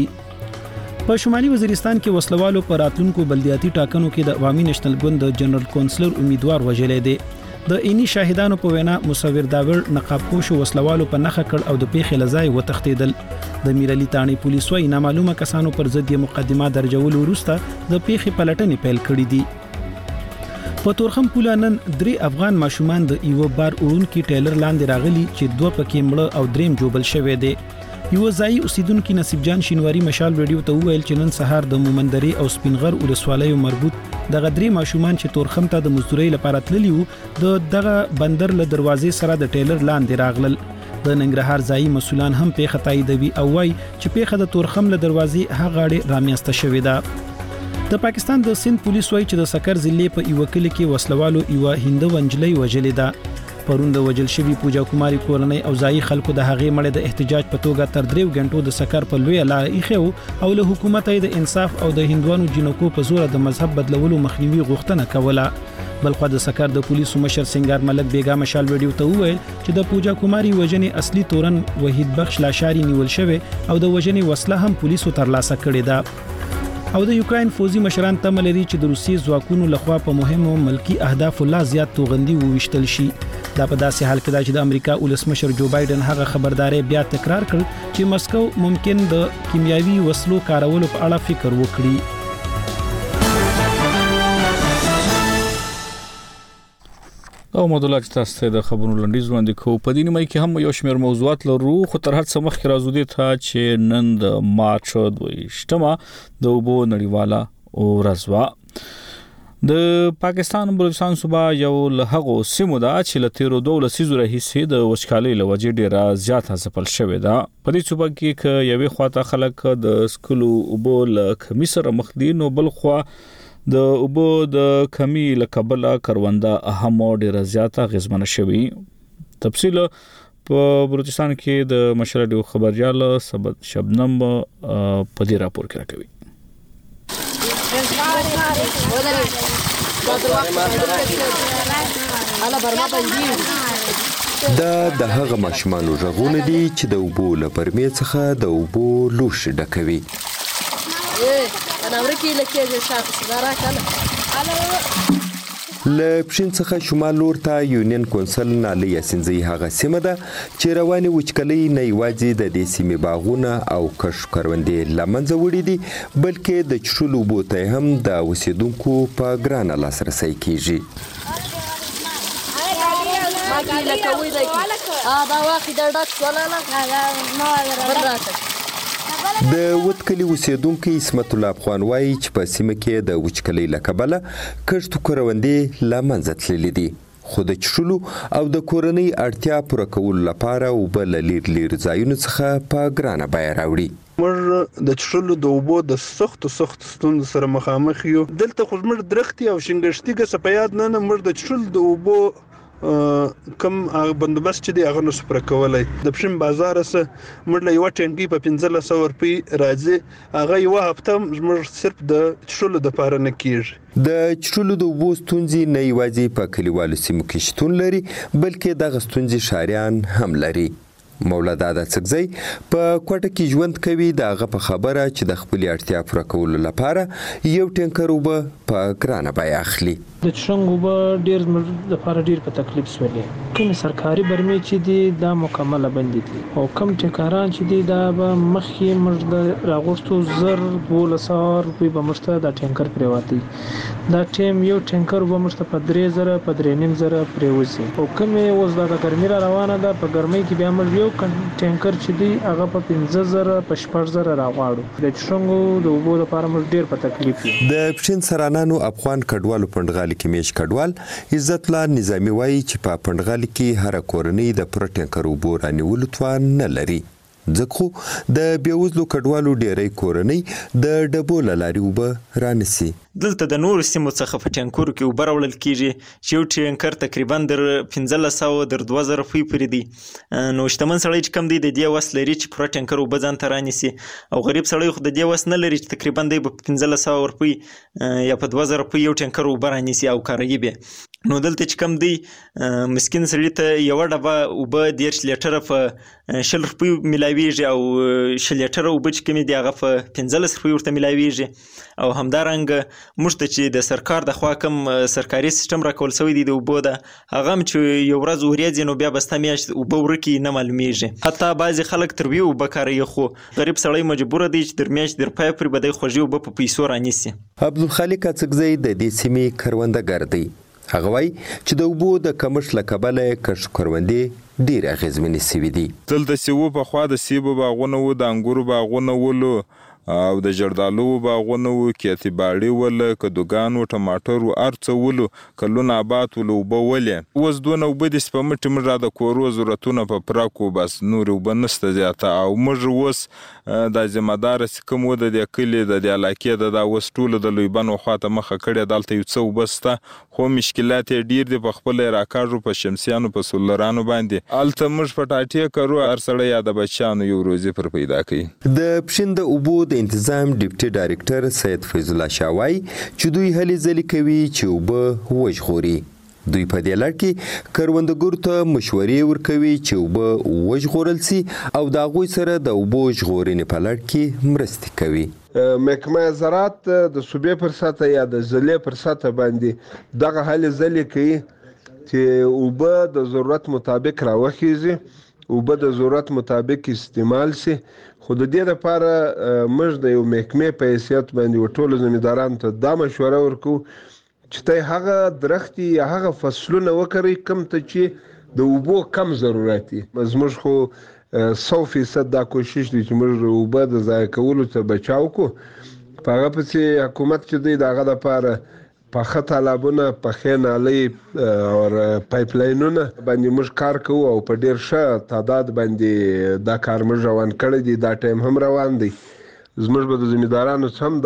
په شمالي وزیرستان کې وسلوالو پر راتلونکو بلدیاتي ټاکنو کې د عوامي نېشنل ګوند د جنرال کونسلر امیدوار وژلې دي. د عیني شاهدانو په وینا مصور داور نقاب پوش وسلوالو په نخښه کړ او د پیښې لزای وتښتیدل. د میرلی تانی پولیس وايي نامعلومه کسانو پر ضد مقدمه درجول وروسته د پیښې پلټنې پیل کړې دي. په تورخم پوله نن 3 افغان ماشومان د یو بار اورونکي ټیلر لاندې راغلي چې 2 پکې مړه او 3 جوبل شوی دي. یو ځای اوسیدونکو نصیب جان شینواری مشال ریډیو ته وویل چې نن سهار د مومندري او سپینغر ولسوالیو مربوط دغه 3 ماشومان چې تورخم ته د مزدوري لپاره تللی وو د دغه بندر له دروازې سره د ټیلر لاندې راغلل. د ننګرهار ځای مسولان هم پیښه تاییدوي او وايي چې پیښه د تورخم له دروازې هغه اړه رامیاسته شوې ده. د پاکستان د سند پولیس وايي چې د سکر ضلع په یو کلی کې وسلوالو یو هندو ونجلۍ وژلې ده. پرون د وجل شوی پوجا کماری کورنۍ او ځای خلکو د هغې مړه د احتجاج په توګه تر 3 غنټو د سکر په لوی لار ایښو او له حکومت د انصاف او د هندوانو جنکو په زور د مذهب بدلولو مخنیوي غوښتنه کوله. بلخو د سکر د پولیسو مشر سنگار ملک بیگا مشال ویډیو ته وویل چې د پوجا کماری وجنې اصلي تورن وحید بخش لاشاری نیول شوی او د وجنې وسله هم پولیسو ترلاسه کړې ده. او د یوکرين فوزي مشران تمه لري چې د روسي ځواکونو لخوا په مهمو ملکی اهداف لا زیات توغندي وویشتل شي. دا په داسې حال کې ده چې د امریکا ولسمشر جو بایدن هغه خبرداري بیا تکرار کړ چې مسکو ممکن د کیمیاوي وسلو کارولو په اړه فکر وکړي. او مودلات تاسو د خبرونو لنډیز وړاندې کوو. په دې نیمه کې هم یو شمېر موضوعات لرو خو تر هر څه مخکې راځو دي ته چې نن د مارچ 22 د اوبو نړیواله ورځ وه. د پاکستان بلوچستان صوبه یو له هغو سیمو ده چې له تیرو 2 لسیزو راهیسې د وچکالۍ له وجې ډېره زیاته ځپل شوې ده. په دې صوبه کې که یوې خواته خلک د سکلو اوبو له کمي سره مخ دي نو بل خوا د اوبو د کمی له کبله کرونده هم ډیره زیاته غزمنه شوی. تفصیل په بلوچستان کې د مشرډیو خبريال سبد شبنم په دې راپور کې راکوي. د هغه ماشومانو ژغونه دي چې د اوبو له برمې څخه د اوبو لوش ډکوي. له پښین څخه شمال لور ته یونین کونسل نالي یاسینځي هغه سیمه ده چې رواني وچکلۍ نه یوازې د دې سیمې باغونه او کښت کروندې لمنځه وړي دي بلکې د چشلو اوبو ته هم د اوسیدونکو په ګرانه لاسرسی کیږي. د وټکلي اوسیدونکو اسمت الله افغان وايي چې په سیمه کې د وچکلۍ له کبله کښت کروندې له منځه تللي دي خو د چشلو او د کورنۍ اړتیا پوره کولو لپاره اوبه له لیر ځایونو څخه په ګرانه بیه راوړي. موږ د چشلو د اوبو د سخت ستونزو سره مخامخ یو. دلته خو موږ درختي او شنګشتي ګس په یاد نه موږ د چشلو د اوبو کم بندوبست چې دی هغه نو سپر کولای. د پښین بازار سره موږ له یو ټینګي په 1500 روپۍ راځي هغه یو هفته موږ صرف د چشلو د پاره نه کیږي. د چشلو د اوبو ستونزې نه یوازې په کلیوالو سیمو کې شتون لري بلکې دغه ستونزې ښاریان هم لري. مولا دادا څکزی په کوټه کې ژوند کوي دغه په خبره چې د خپل اړتیا پوره کولو لپاره یو ټینکر اوبه په ګرانه بیه اخلي. د چشنګ به ډیر د لپاره ډیر په تکلیف سولې کوم سرکاري برمې چې دي دا مکمله بندي دي او کم ټکاران چې دي دا به مخکې موږ د راغوستو زر 1200 روپۍ به موږ ته د ټینکر پریواتي دا ټیم یو ټینکر به موږ ته په 3000 په 3500 پریوځي او کوم اوس د ګرمۍ روانه ده په ګرمۍ کې بیا موږ یو ټینکر چې دی هغه په 15000 په 14000 راغواړو د چشنګو د اوبو لپاره موږ ډیر په تکلیف یو د پښین سرانانو افغان کډوالو پندغالي کې میش کډوال عزت الله نظامی وایي چې په پندغالي کې هر کورنۍ د پر ټینکر اوبو رانیولو توان نه لري ځکه د بیوزلو کډوالو ډیری کورنۍ د ډبو لاري وب رانسي دلته د نور سیمو څخه په ټینکورو کې اوبه راوړل کیږي چې یو ټینکر تقریبا در 1500 در 2000 روپۍ پورې دی نو شتمن سړی چې کم دی د دې وس لري چې پوره ټینکر اوبه ځان ته رانیسي او غریب سړی خو د دې وس نه لري چې تقریبا دی په 1500 روپۍ یا په 2000 روپۍ یو ټینکر اوبه رانیسي او کاروي به نو دلته چې کم دی مسکین سړی ته یو ډبه اوبه 10 لیټره په 10 روپۍ ملاویږي او 10 لیټره اوبه چې کمی دی هغه په 15 روپۍ ورته ملاویږي او همدارنګ موږ ته چې د سرکار د خوا کوم سرکاري سیستم راکول شوی دی د اوبو ده هغه هم چې یو ورځ ورېځي نو بیا بسته میاشت اوبه ورکي نه معلومیږي حتی بعضې خلک تر ویو اوبه کاروي خو غریب سړی مجبوره دی چې در میاشت در پای پورې به دی خوږې اوبه په پیسو رانیسي عبدالخالق اڅکزی د دې سیمې کروندګر دی هغه وایي چې د اوبو د کمښت له کبله کښت کروندې ډېر اغېزمنې سوي دي دلته چې و پخوا د سیبو باغونه و د انګورو باغونه ولو او د جردالو باغونه و کیتیباړي ول کدوګان او ټماټر او ارڅ ولو کلونه آباد ول اوبه ولې اوس دونه اوبه د سپمټ مر د کورو ضرورتونه په پراکو بس نور وبنسته زیاته او موږ اوس د ذمہدار کوم و د کلی د علاقې د اوس ټول د لویبانو خواته مخه کړي دلته یو څو وبسته خو مشکلات ډیر دي په خپل راکاږو په شمسیانو په سولرانو باندې الته موږ په ټاټي کرو ارسړی یا د بچانو یو روزي پر پیدا کړي د پښین د اوبو د انتظام ډیپټي ډایرکټر سید فیض الله شاوای چې دوی هلي ځلې کوي چې اوبه وژغوري دوی په دې لړ کې کروندګرو ته مشورې ورکوي چې اوبه وژغورل سي او د هغوی سره د اوبو ژغورنې په لړ کې مرستې کوي محکمه زراعت د صوبې پر سطح یا د ضلع پر سطح باندې دغه هلي ځلې کوي چې اوبه د ضرورت مطابق راوخیږي اوبه د ضرورت مطابق استعمال سي خو د دې لپاره موږ د یو محکمې په حیثیت باندې ټول زمیندارانو ته دا مشوره ورکو چې ته هغه درختي یا هغه فصلونه وکړي کوم ته چې د اوبو کم ضرورت دي زموږ خو 100% دا کوشش دی چې موږ اوبه د ضایع کولو ته بچاو کو په هغه پسې حکومت چې دی دغه لپاره پخه تالابونه پخې نالۍ او پایپ لاینونه باندې موږ کار کوو او په ډیر ښه تعداد باندې دا کار موږ روان کړی دی دا ټایم هم روان دی زموږ به د زمیندارانو هم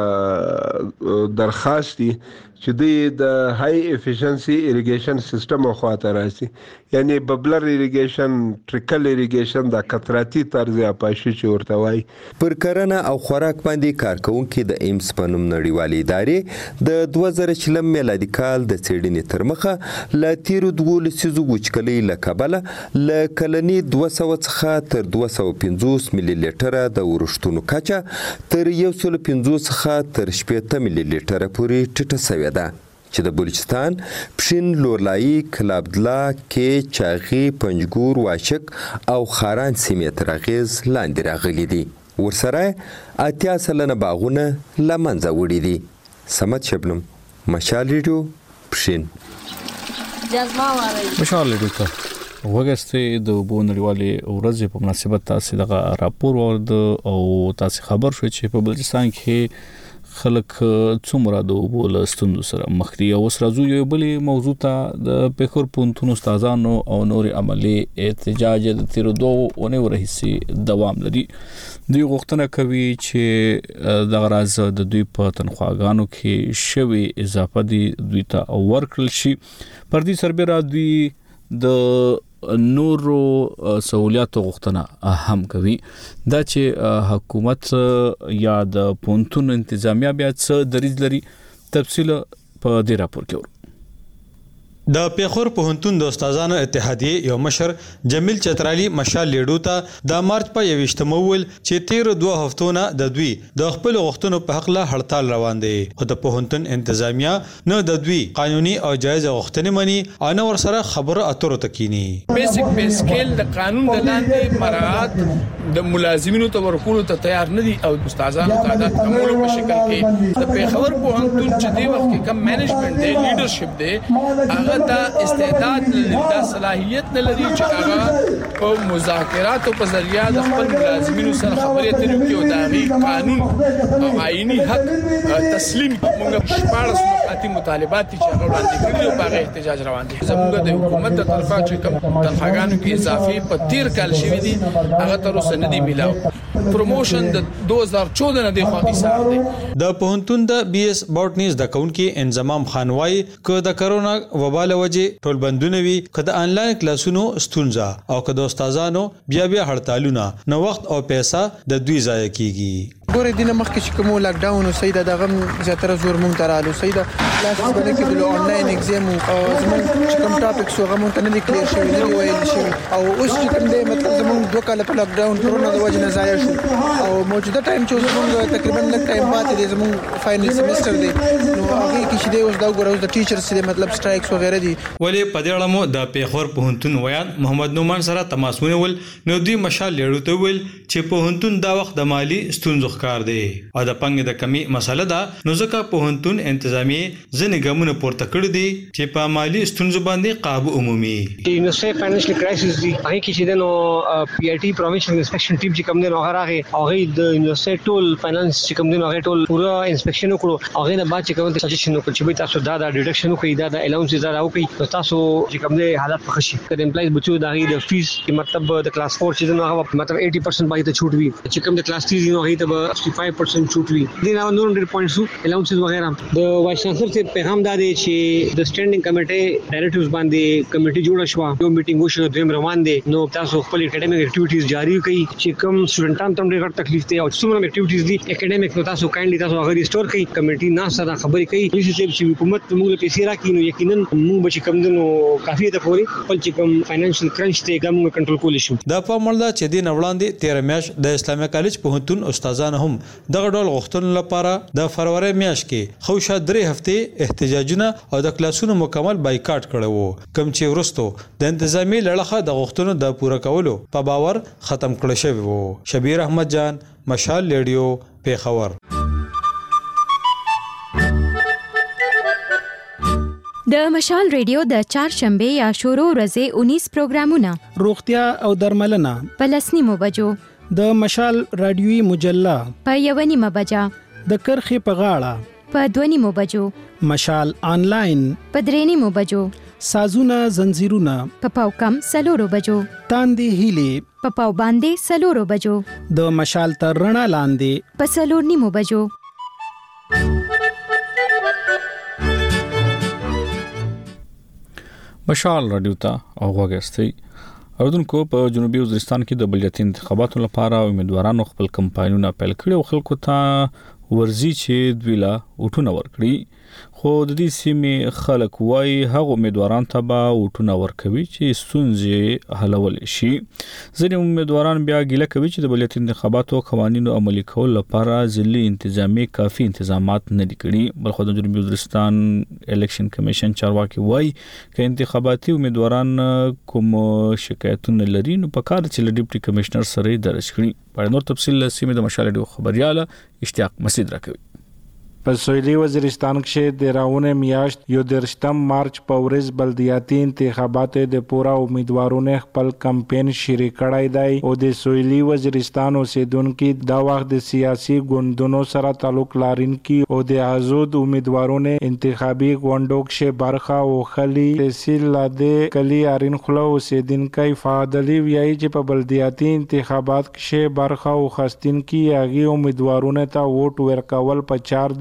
دغه درخواست دی چې دوی د های افیشنسي اریګیشن سیستم خواته راسي یعنی ببلر اریګیشن ټریکل اریګیشن د قطراتی طرز اپاشي چې ورته وایي پر کرنه او خوراک باندې کارکونکو د ایمس په نوم نړیوالې ادارې د 2000 میلادي کال د څېړنې تر مخه ل تیرو 12 سیزو وچکلۍ له کبله ل کلنی 200 څخه تر 250 ملي لیټره د ورښتونو کچه تر 150 څخه تر 80 ملي لیټره پورې ټیټه شوې ده چې د بلوچستان پښین لورلایي کلابدلا کې چاغي پنجګور واشک او خاران سیمې تر اغیز لاندې راغلي دي ورسره 80 سلنه باغونه لمنځه وړي دي سمت شبنم مشال ریډیو پښین مشال ریډیو ته وګستې د بونړیوالې ورځې په مناسبت تاسو دغه راپور ورد او تاسو خبر شوي چې په بلوچستان کې خلک څومره د اوبو له ستونزو سره مخ دي او اوس راځو یو بلې موضوع ته د پېښور پوهنتون استادانو او نورې عملي احتجاج د تیرو 2 اونیو راهیسې دوام لري دوی غوښتنه کوي چې دغه راز د دوی په تنخواګانو کې شوي اضافه دي دوی ته ورکړل شي پر دې سربېره دوی د نورو سہولیاتو غوښتنه هم کوي دا چې حکومت یا د پونتون انتظامیه بیا څه دریځ لري تفصیل په دې راپور کې د پیښور پوهنتون د استادانو اتحادیې یو مشر جمیل چترالی مشال لیډو ته د مارچ په 21 مول چې تیر 2 هفتونه د دوی د خپل غوښتنو په حق له هړتال روان دي خو د پوهنتون انتظامیه نه د دوی قانوني او جایز غوښتنې مني او نه ورسره خبره اترو تکینی. بیسیک پی سکیل د قانون د لاندې مراعات د ملازمینو ته ورکول ته تیار نه دي او استادانو تعداد کمولو په شکل کې د پیښور پوهنتون چې دی وخت کې کم مینجمنت دی لیډرشپ دی هغه د استعداد لري د صلاحیت نه لري چې هغه په مذاکراتو په ذریعہ د خپل ملازمینو سره خبرې اترې کوي او د هغې قانون او آئینی حق تسلیم موږ شپاړس نقاطي مطالبات چې هغه وړاندې کړي او په هغه احتجاج روان دي. زموږ د حکومت د طرفه چې کوم تنخواګانو کې اضافي په تیر کال شوي دي هغه تر اوسه نه دي میلاو. پروموشن د 2014 نه دی خو ایثار دی. د پوهنتون د بي اس بوټنی زده کوونکي انضمام خان وای ک د کرونا وبا له وجې ټول بندونه وي که د انلاین کلاسونو ستونزه او که د استادانو بیا هړتالونه نو وخت او پیسې د دوی ضایع کیږي. ګورې دینه مخکې چې کوم لاک ډاون او سیده دغه زیاتره زور مونږ ته رالو سیده کلاسز باندې کې د انلاین ایگزام او زموږ چې کوم ټاپکس هغه مونږ ته نه دي کلیر شوی نه دی ویل شوی او اوس چې کوم دی مطلب زموږ 2 کال په لاک ډاون کرونا د وجې نه ضایع شو او موجوده ټایم چې زموږ تقریبا لږ ټایم پاتې دی زموږ فائنل سیمستر دی نو هغه کې چې دی اوس دا ګورو د ټیچرز چې مطلب سټرایکس وغیرہ دي. ولې په دې اړه مو د پیښور پوهنتون ویان محمد نومان سره تماس ونیول نو دوی مشال لیډو ته ویل چې پوهنتون دا وخت د مالی ستونزو ښکار دی او د پنګ د کمی مسله ده نو ځکه پوهنتون انتظامیه ځنې ګامونه پورته کړی دي چې په مالی ستونزو باندې قابو عمومي. یونیورسيټي فاینانشل کرایسس دی هغه کې چې نو پی آی ټي پروینشل انسپیکشن ټیم چې کوم دی هغه راغی هغه د یونیورسيټي ټول فاینانس چې کوم دی هغه ټول پورا انسپیکشن وکړو هغه نه بعد چې کوم سجیشن وکړي چې تاسو دا ډیډکشن وکړي دا الاونس دا راوکړي تاسو چې کوم دی حالت پخشي کله امپلایز بچو دا غي د فیس کې مطلب د کلاس 4 چې نو هغه مطلب 80% باندې ته چھوټ وي چې کوم د کلاس 3 نو هغه ته 65% چھوټ وي د نور ډیر پوینټس الاونسز وغیرہ. د وایس چانسلر ته پیغام دا دی چې د سټینډینګ کمیټې ډایریکټیوز باندې کمیټه جوړه شو یو میټینګ وشو دویم روان دي نو تاسو خپل اکیډمیک اکټیویټیز جاری کړئ چې کوم سټوډنټان ته ډیر تکلیف دی او څومره اکټیویټیز دي اکیډمیک نو تاسو کایندلی تاسو هغه ریسټور کړئ کمیټه نه سره خبرې کوي چې حکومت موږ له پیسې راکې نو یقینا موږ به چې کوم دنو کافي ده پوري خپل چې کوم فاینانشل کرنچ ته کوم کنټرول کول شو. دا په ملدا چې دین وړاندې 13 میاشت د اسلامي کالج پوهنتون استادان هم دغه ډول غوښتنو لپاره د فروری میاشت کې خوشا 3 هفته احتجاجونه او د کلاسونو مکمل بایکاټ کړي وو کوم چې ورستو د انتظامی لړخه د غوښتنو د پوره کولو په باور ختم کړی شوی وو. شبیر احمد جان مشال لیډیو پیښور. د مشال ریډیو د چهارشنبه یا شروع ورځې 19 پروګرامونه روغتیا او درملنه په 10 بجو د مشال رادیوي مجله په 1 بجا د کرخې په غاړه په 2 بجو مشال آنلاین په 3 بجو سازونه زنجیرونه په پاوکم 4 بجو تاندې هیلې په پاو باندې 4 بجو د مشال تر رڼا لاندې په 4 بجو. مشال رادیو ته اوغاګستی اردوونکو په جنوبي وزیرستان کې د بلدیاتي انتخاباتو لپاره امیدوارانو خپل کمپاینونه پیل کړي او خلکو ته ورزي چې دوی لا وټونه ورکړي خو د دې سیمې خلک وای هغه امیدواران ته به وټونه ورکوي چې ستونزې حلول شي. ځینې امیدواران بیا ګیله کوي چې د بلدیاتي انتخاباتو قوانینو عملي کول لپاره ځلې انتظامی کافي انتظامات نه دي کړي. بلخو د جنوبي وزیرستان الیکشن کمیشن چارواکي وای چې انتخاباتي امیدواران کوم شکایتونه لري نو په کار چې ډیپټي کمشنر سره درج کړي. په نور تفصیل سیمه د مشال ډیو خبرياله اشتیاق مسعود راکوي. په سویلي وزیرستان کې د راونه میاشت یو درشتم مارچ په ورځ بلدیاتي انتخابات د پورا امیدوارونو خپل کمپاین شروع کړای دی او د سویلي وزیرستان اوسیدونکو دا وخت د سیاسي ګوندونو سره تعلق لرونکي او د آزاد امیدوارونو انتخابي غونډو کې برخه واخلي. تحصیل لاده کلی ارین خلو اوسیدونکو فادلی ویایي چې په بلدیاتي انتخابات کې برخه واخستونکو هغه امیدوارونو ته ووټ ورکول په 4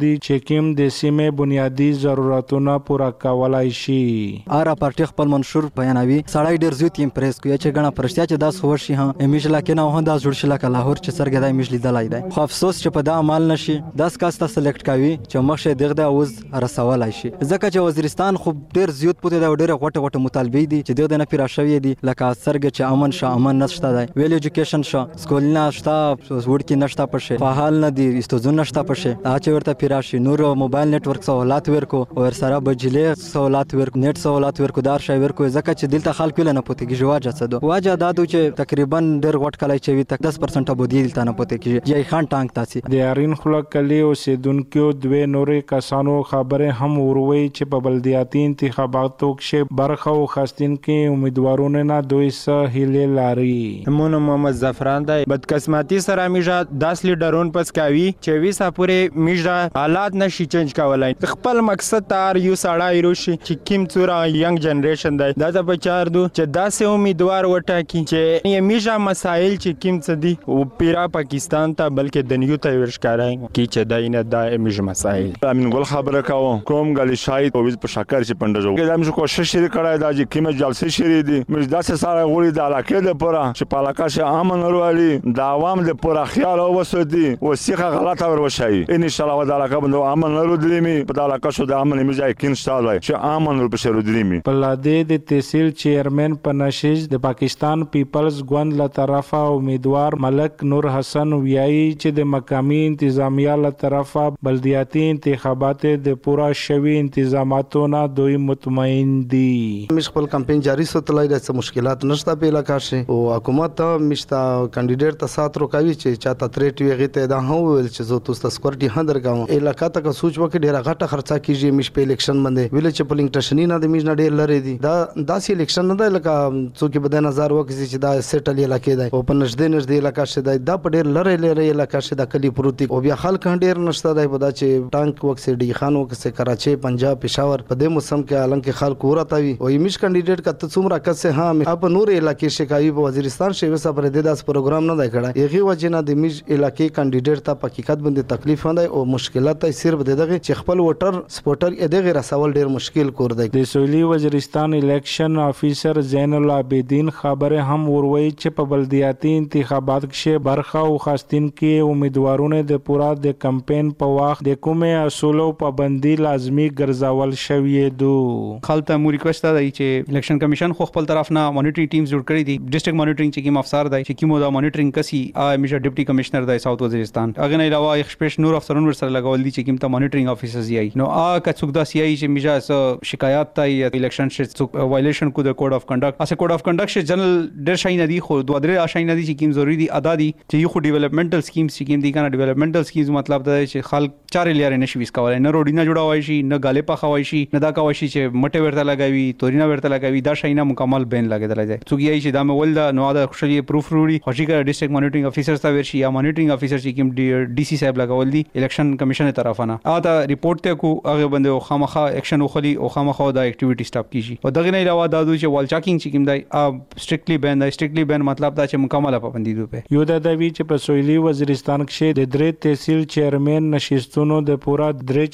دي چې کوم د سیمې بنیادی ضرورتونه پوره کولای شي. اره پارټي خپل منشور بیانوي سړی ډیر زیات امپریس کوي چې غنا پرشتیا چې داس خو شي ها امیش لا کې نه هو دا جوړ شي لا لاهور چې سرګه دای میش لیدلای دی. خو افسوس چې په دا عمل نشي داس کاسته سلیکټ کوي چې مخشه دغه اوز رسولای شي ځکه چې وزیرستان خو ډیر زیات پته دا ډیر غټه مطالبه دي چې دغه نه پیرا شوی دي لکه سرګه چې امن نشته دی ویل ایجوکیشن شو سکولنا شتا ورکی نشتا پشه فعال نه دي استوزون نشتا پشه اچ ورته پیراشي نور موبایل نتورک سہولات ورکو ور سره بجلی سہولات ورکو نیټ سہولات ورکو دار شای ورکو ځکه چې دلته خلک نه پته کیږي واجه څه دو واجه دادو چې تقریبا ډیر غټ کلای چې تک 10% بودی دلته نه پته کیږي یای خان ټانک تاسي د یارین خلک کلی اوسیدونکو دوه نورې کسانو خبره هم وروي چې په بلدیاتي انتخاباتو کې برخه او خاصتين کې امیدوارونه نه دوی سه هیله لري. مونږ محمد زعفران دی بدقسمتي سره میجا 10 لیډرون پس کاوي چې ویسا پورې میجا حالات نشي چینج کولای خپل مقصد تار یو سړی روشي چې کیم څورا ینګ جنریشن دی دا ته بچار دو چې داسې امیدوار وټا کی چې یې میجا مسائل چې کیم څه دي او پیرا پاکستان ته بلکې دنیو ته ورشکارای کی چې داینه دا میجا مسائل امین ګل خبره کوم غلی شاید او په شکر چې پندجو دا موږ کوشش شری کړای دا چې کیمه جلسه شری دي موږ داسې سره غوړي د علاقې لپاره چې په علاقه کې امن ورولي د عوام لپاره خیال او وسدي او سیخه غلطه ورشي ان شاء الله د علاقه باندې امن ورودلمي په علاقه شو د امن میځای کې ان شاء الله چې امن ورپشرودلمي پلاده د تحصیل چیرمن پنشج د پاکستان پیپلز ګوند له طرفه امیدوار ملک نور حسن ویایي چې د مقامی انتظامیه له طرفه بلدیاتي انتخابات د پورا شوی انتظاماتو نه دوی مطمئن دي. مش خپل کمپاین جاری ساتلای د مشکلات نشته په علاقه شي او حکومت مشتا کاندیدټ ته سات روکاوي چې چاته تریټ ویغه ته دا هو ول چې زه تاسو سکیورټي هندر کوم علاقه ته سوچ وکړي ډیره غټه خرچه کیږي مش په الیکشن باندې ویل چې پولینګ ټشنی نه د میج نه ډیر لري دي دا داسې الیکشن نه دی لکه څوک به د نظر وکړي چې دا سیټل علاقه دی او په نږدې علاقه شي دا په ډیر لري علاقه شي د کلی پروتي او بیا خلک ډیر نشته دی په دا چې ټانک وکسه ډی خان وکسه کراچي پنجاب پېښور په دې موسم کې الان کې خلک وراتوي او میش کاندیدټ کته څومره کسه ها اپ نور علاقې شکایي په وزیرستان شي وسه پر دې داس پروګرام نه دی کړه یغي وجنه د میج علاقې کاندیدټ ته حقیقت باندې تکلیف نه او مشکلات یې صرف دغه چې خپل ووټر سپورټر دغه رسول ډیر مشکل کور دی. د سویلي وزیرستان الیکشن افیسر زین العابدین خبره هم وروي چې په بلدیاتي انتخابات کې برخه او خاصتين کې امیدوارونه د پورا د کمپاین په وخت د کومه اصولو پابندي لازمی ګرځول شوی دو. خلته مو ریکوست دی چې الیکشن کمیشن خو خپل طرف نه مانیټرینګ ټیمز جوړ کړی دي ډیسټریکټ مانیټرینګ چې کوم افسر دی چې کومو دا مانیټرینګ کسي میجر ډیپټي کمشنر دی ساوث وزیرستان اغه نه علاوه یک شپږ نور افسرون ور سره لګول دي چې کوم ته مانیټرینګ افیسرز یې نو که څوک دا سی چې میجا شکایت تای الیکشن چې څوک وایلیشن کو د کوډ اف کنډکټ اسه کوډ اف کنډکټ چې جنرال ډیر شای نه دي خو دوه درې شای نه دي چې کوم ضروری دي ادا دي چې یو خو ډیولپمنټل سکیمز چې کوم دي کنه ډیولپمنټل سکیمز مطلب دا چې خلک چارې لري نشي وس کولای نه روډی نه جوړوي شي نه غاله پخوي شي نه دا کوي شي چې مټه ورته لګوي تورینا ورته لګوي دا شای نه مکمل بین لګیدل دی څوک یې چې دا مول دا نو دا خوشالي پروف وروړي خوشي کړه ډیسټریکټ مانیټرینګ افیسرز ته ورشي یا مانیټرینګ افیسر چې کوم ډي سی صاحب لګول دي الیکشن کمیشن طرفانه دا ریپورت ته کو هغه باندې خامخا اکشن وخلی او خامخا دا اکټیویټی سټاپ کیږي او دغه نه علاوه دا دوی چې وال چاکینګ چې کوم دی سټریکټلی بین مطلب دا چې مکمل پابندي دوی په یو دا دوی چې په سویلي وزیرستان کې د درې تحصیل چیرمن نشستونو د پورا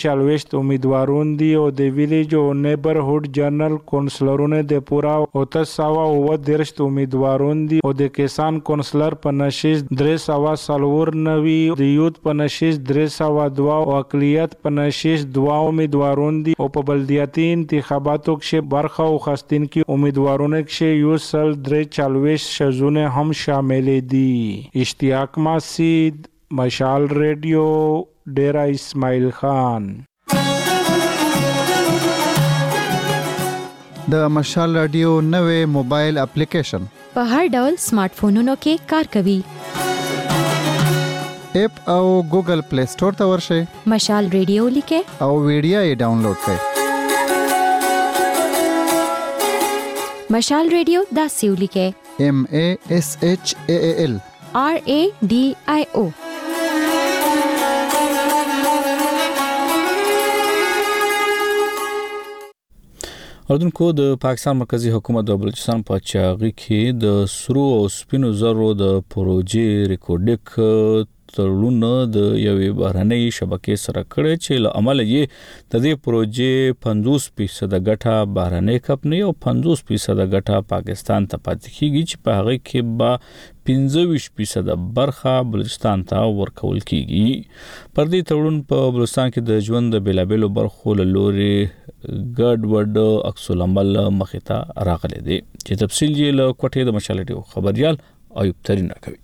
43 امیدوارون دي او د ویلیج او نیبرهود جنرال کونسلرونه د پورا او 310 امیدوارون دي او د کسان کونسلر په نشست 390 د یوت په نشست 302 او اقلیت په نشست 2 امیدوارون دي او په بلدیاتي انتخاباتو کې برخه او خاصتين کې امیدوارونه کې یو سل 43 شزونه هم شامل دي. اشتیاق مسید مشال ریډیو ډیرا اسماعیل خان. د مشال رادیو نوې موبایل اپلیکیشن په هر ډول سمارټ فونونو کې کار کوي. اپ او ګوګل پلی سٹور ته ورشئ مشال ریډیو لیکه او ویډیو یې ډاونلوډ کړئ. مشال ریډیو دا سیو لیکه MASHAAL RADIO. اردوونکو د پاکستان مرکزی حکومت د بلوچستان په چاغي کې د سرو او سپینو زرو د پروژې ریکورډک تړون د یوې بهرنۍ شبکې سره کړی چې له امله یې د دې پروژې 50% ګټه بهرنۍ کمپنۍ او 50% ګټه پاکستان ته پاتې کیږي چې په هغه کې به 25% برخه بلوچستان ته ورکول کیږي. پر دې تړون په بلوچستان کې د ژوند د بیلابېلو برخو له لوري ګډوډ عکس العمل مخې ته راغلی دی چې تفصیل یې له کوټې د مشالټي خبريال ایوب ترين راکوي.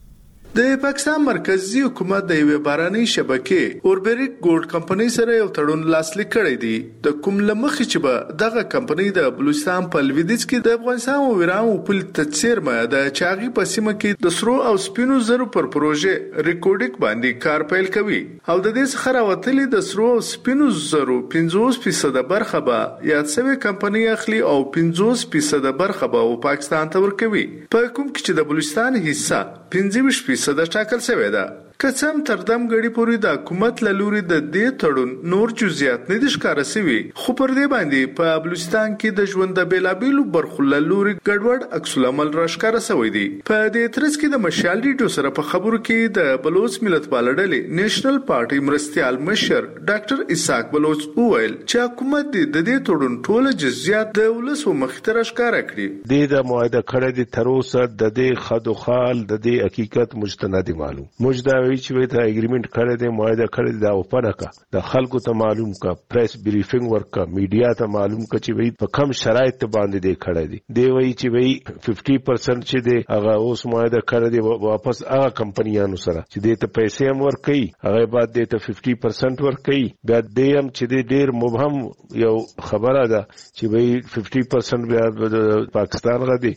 د پاکستان مرکزی حکومت د یوې باراني شبکې اوربریک ګولډ کمپنۍ سره یو تړون لاسلیک کړی دی د کوم لمخې چې به دغه کمپنۍ د بلوچستان په لویدیځ کې د افغانستان او ایران او پل تڅیرمه د چاغي په سیمه کې د سرو او سپینو زرو پر پروژې ریکورډینګ باندې کار پیل کوي او د دې څخه راوتلې د سرو او سپینو زرو 50% برخه به یاد شوی کمپنۍ اخلي او 50% برخه به پاکستان ته ورکوي په کوم کې چې د بلوچستان حصہ 25% د ټاکل شوی ده. کڅم تر دم غړي پوری د حکومت له لوري د دې تړون نور جزئیات نه دي ښکاره شوی خو پر دې باندې په بلوچستان کې د ژوند د بیلابېلو برخو له لوري ګډوډ عکس العمل راښکاره شوی دی. په دې ترڅ کې د مشال ریډیو سره په خبرو کې د بلوچ ملت پالډلې نېشنل پارټي مرستيال مشر ډاکټر اسحاق بلوچ وویل چې حکومت د دې تړون ټول جزئیات د ولسو مخې ته راښکاره کړي. د معاهده کړه د تروسه د دې خدوخال د دې حقیقت مجتنه معلوم مجدا چې وي ته اګریمنت کړی دی معاهده کړی دی او پنهکا د خلکو ته معلوم کا پریس بریفینګ ورکا میډیا ته معلوم کا چې وي په کم شرایط باندې دی کړی دی دی وی چې وي 50% چې دی هغه اوس معاهده کړی دی واپس هغه کمپنیانو سره چې دی ته پیسې هم ورکړي هغه بعد دی ته 50% ورکړي بیا دی هم چې دی ډیر مبهم یو خبره ده چې وي 50% بیا پاکستان غدي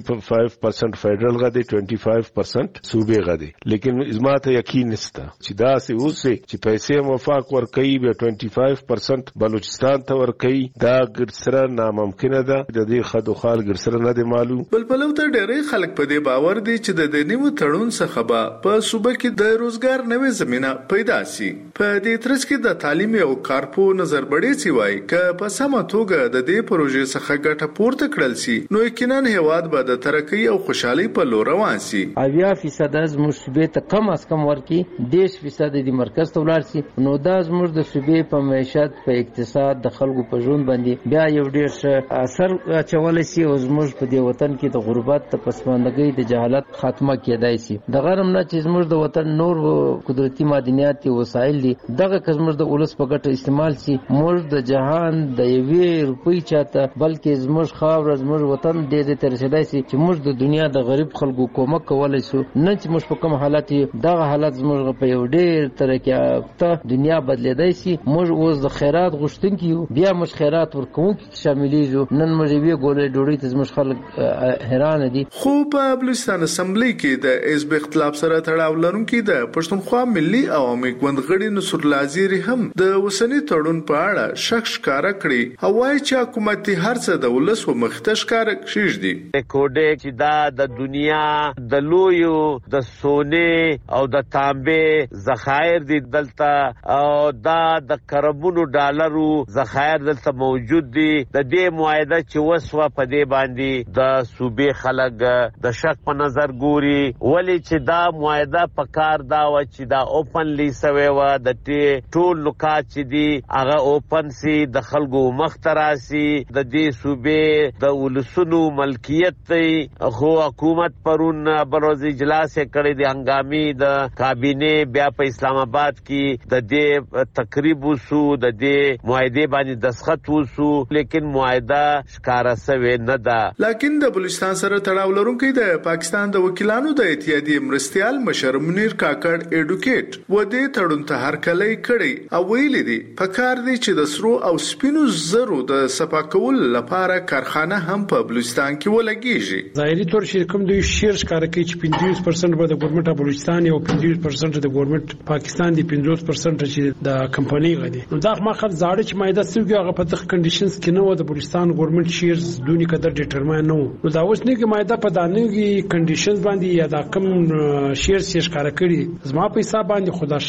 25% فدرال غدي 25% صوبې غدي لیکن ازماته یقین نشته چې دا سه اوسه چې پیسې موافق ورکړي به 25% بلوچستان ته ورکړي دا ګرسره ناممکنه ده د دې خدوخال ګرسره نه دی معلوم. بل ته ډېرې خلک په دې باور دي چې د نیمو تړون څخه به په صوبه کې د روزګار نوې زمينه پیدا شي. په دې ترڅ کې د تعلیم او کارپو نظر بړې سی وای ک په سمه توګه د دې پروژې څخه ګټه پورته کړل شي نو یقینا هیواد به د ترقۍ او خوشحالي په لور روان شي. 80% از مصیبت کم از کم ورکی 10% د مرکز ته ولاړ شي نو دا زموږ د صوبې په معیشت په اقتصاد د خلکو په ژوند باندې بیا یو ډیر ښه اثر اچولی شي او زموږ په دې وطن کې د غربت د پسماندګۍ د جهالت خاتمه کېدای شي. د غرم نه چې زموږ د وطن نور قدرتي معدنیات او وسایل دي دغه زموږ د ولس په ګټه استعمال شي موږ د جهان د یوې روپۍ چاته بلکې زموږ خاور زموږ وطن دې ته رسیدای شي چې موږ د دنیا د غریب خلکو کومک کولای شو نه چې موږ په کوم حالت دغه حالت زموږ په یو ډیر ترقی یافته دنیا بدلیدای شي موږ اوس د خیرات غوښتونکي یو بیا موږ خیرات ورکوونکي شاملېږو نن موږ یې ګولې ډوډۍ ته زموږ خلک حیران دي. خو په بلوچستان اسمبلی کې د حزب اختلاف سره تړاو لرونکي د پښتونخوا ملي عوامي ګوند غړي نصر لازيري هم د وسنی تړون په اړه شک ښکارا کړی او وايي چې حکومت هر څه د ولس و مختش کار کړی دی. کوډه چې دا د دنیا د لویو د سونه او د تانبه ذخایر دي دلته او دا د کربونو ډالرو ذخایر دلته موجود دي. د دې معاهده چې وسوه په دې باندې د صوبې خلک د شک په نظر ګوري ولی چې دا معاهده په کار دا و چې دا اوپنلی سوی و د ټول نکات چې دي هغه اوپن سي د خلکو مختراسي د دې صوبې د ولسونو ملکیت دی. خو حکومت پرون بروز اجلاس کړی دی هنګامي د کابینه بیا په اسلام آباد کې د دې تقریب وسو د دې معاهده باندې دستخط وسو لیکن معاهده ښکارا سوی نه ده. لکه د بلوچستان سره تړاو لرونکي د پاکستان د وکیلانو د اتحادیې مرستيال مشر منیر کاکړ اډوکیټ و دې تړون ته هرکلی کړی او ویلي دي په کار دي چې د سرو او سپینو زرو د صفا کول لپاره کارخانه هم په بلوچستان کې ولګیږي. ظاهري تور چې کوم دوی شیر ښکارا کوي چې 50% به د ګورنمنت بلوچستان او 50% د ګورنمنت پاکستان دي 50% چې د کمپنۍ غدي نو دا ما خل زاړه چې مایده سوګي هغه په دغه کنډیشنز کې نه و د بلوچستان ګورنمنت شیرز دونی قدر ډیټرماین نو دا اوس نه کې مایده په دانګي کنډیشنز باندې یا دا کم شیرز ښکارا کړي زما په حساب باندې خدا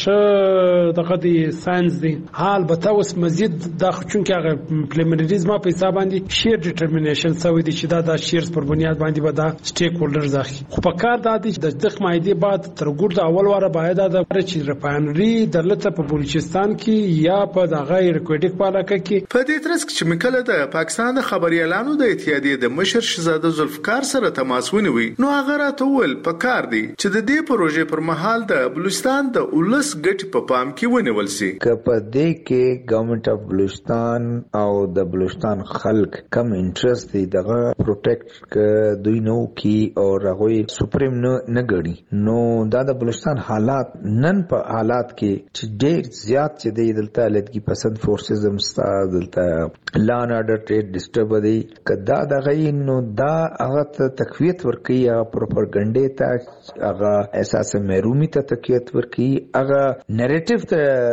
شه دغه دی ساينس دی حال به تاسو مزید د چون کې هغه پریلیمینری زما په حساب باندې شیر ډیټرمینیشن سوي دي چې دا شیرز پر بنیاد باندې به دا سټیک هولډرز اخلي. خو په کار د دې د دغه مایده بعد تر ګور د اول اول واره باید د چې ریفاینري دلته په بلوچستان کې یا په دغه ریکوډیک په علاقه کې په دې ترڅ کې مکله د پاکستان د خبريالانو د اتحادیې د مشر شهزاده ذوالفقار سره تماس ونیوي نو هغه راته وویل پکار دی چې د دې پروژې پر مهال د بلوچستان د اولس ګټې په پام کې ونیول شي که په دې کې ګورنمنت اف بلوچستان او د بلوچستان خلک کم انټرست دی دغه پروټیکټ ک دوی نو کی او هغه سپریم نه غړي نو دا د بلوچستان حالات نن په حالات کې چې ډېر زیات چې دی دلته لدګي پسند فورسز همستا دلته لان اورډر ټریډ ډیسټرب دی کدا دغه نو دا هغه تقویت ورکي یا پروپاګاندا ته هغه احساس محرومي ته تقویت ورکي هغه نریټیو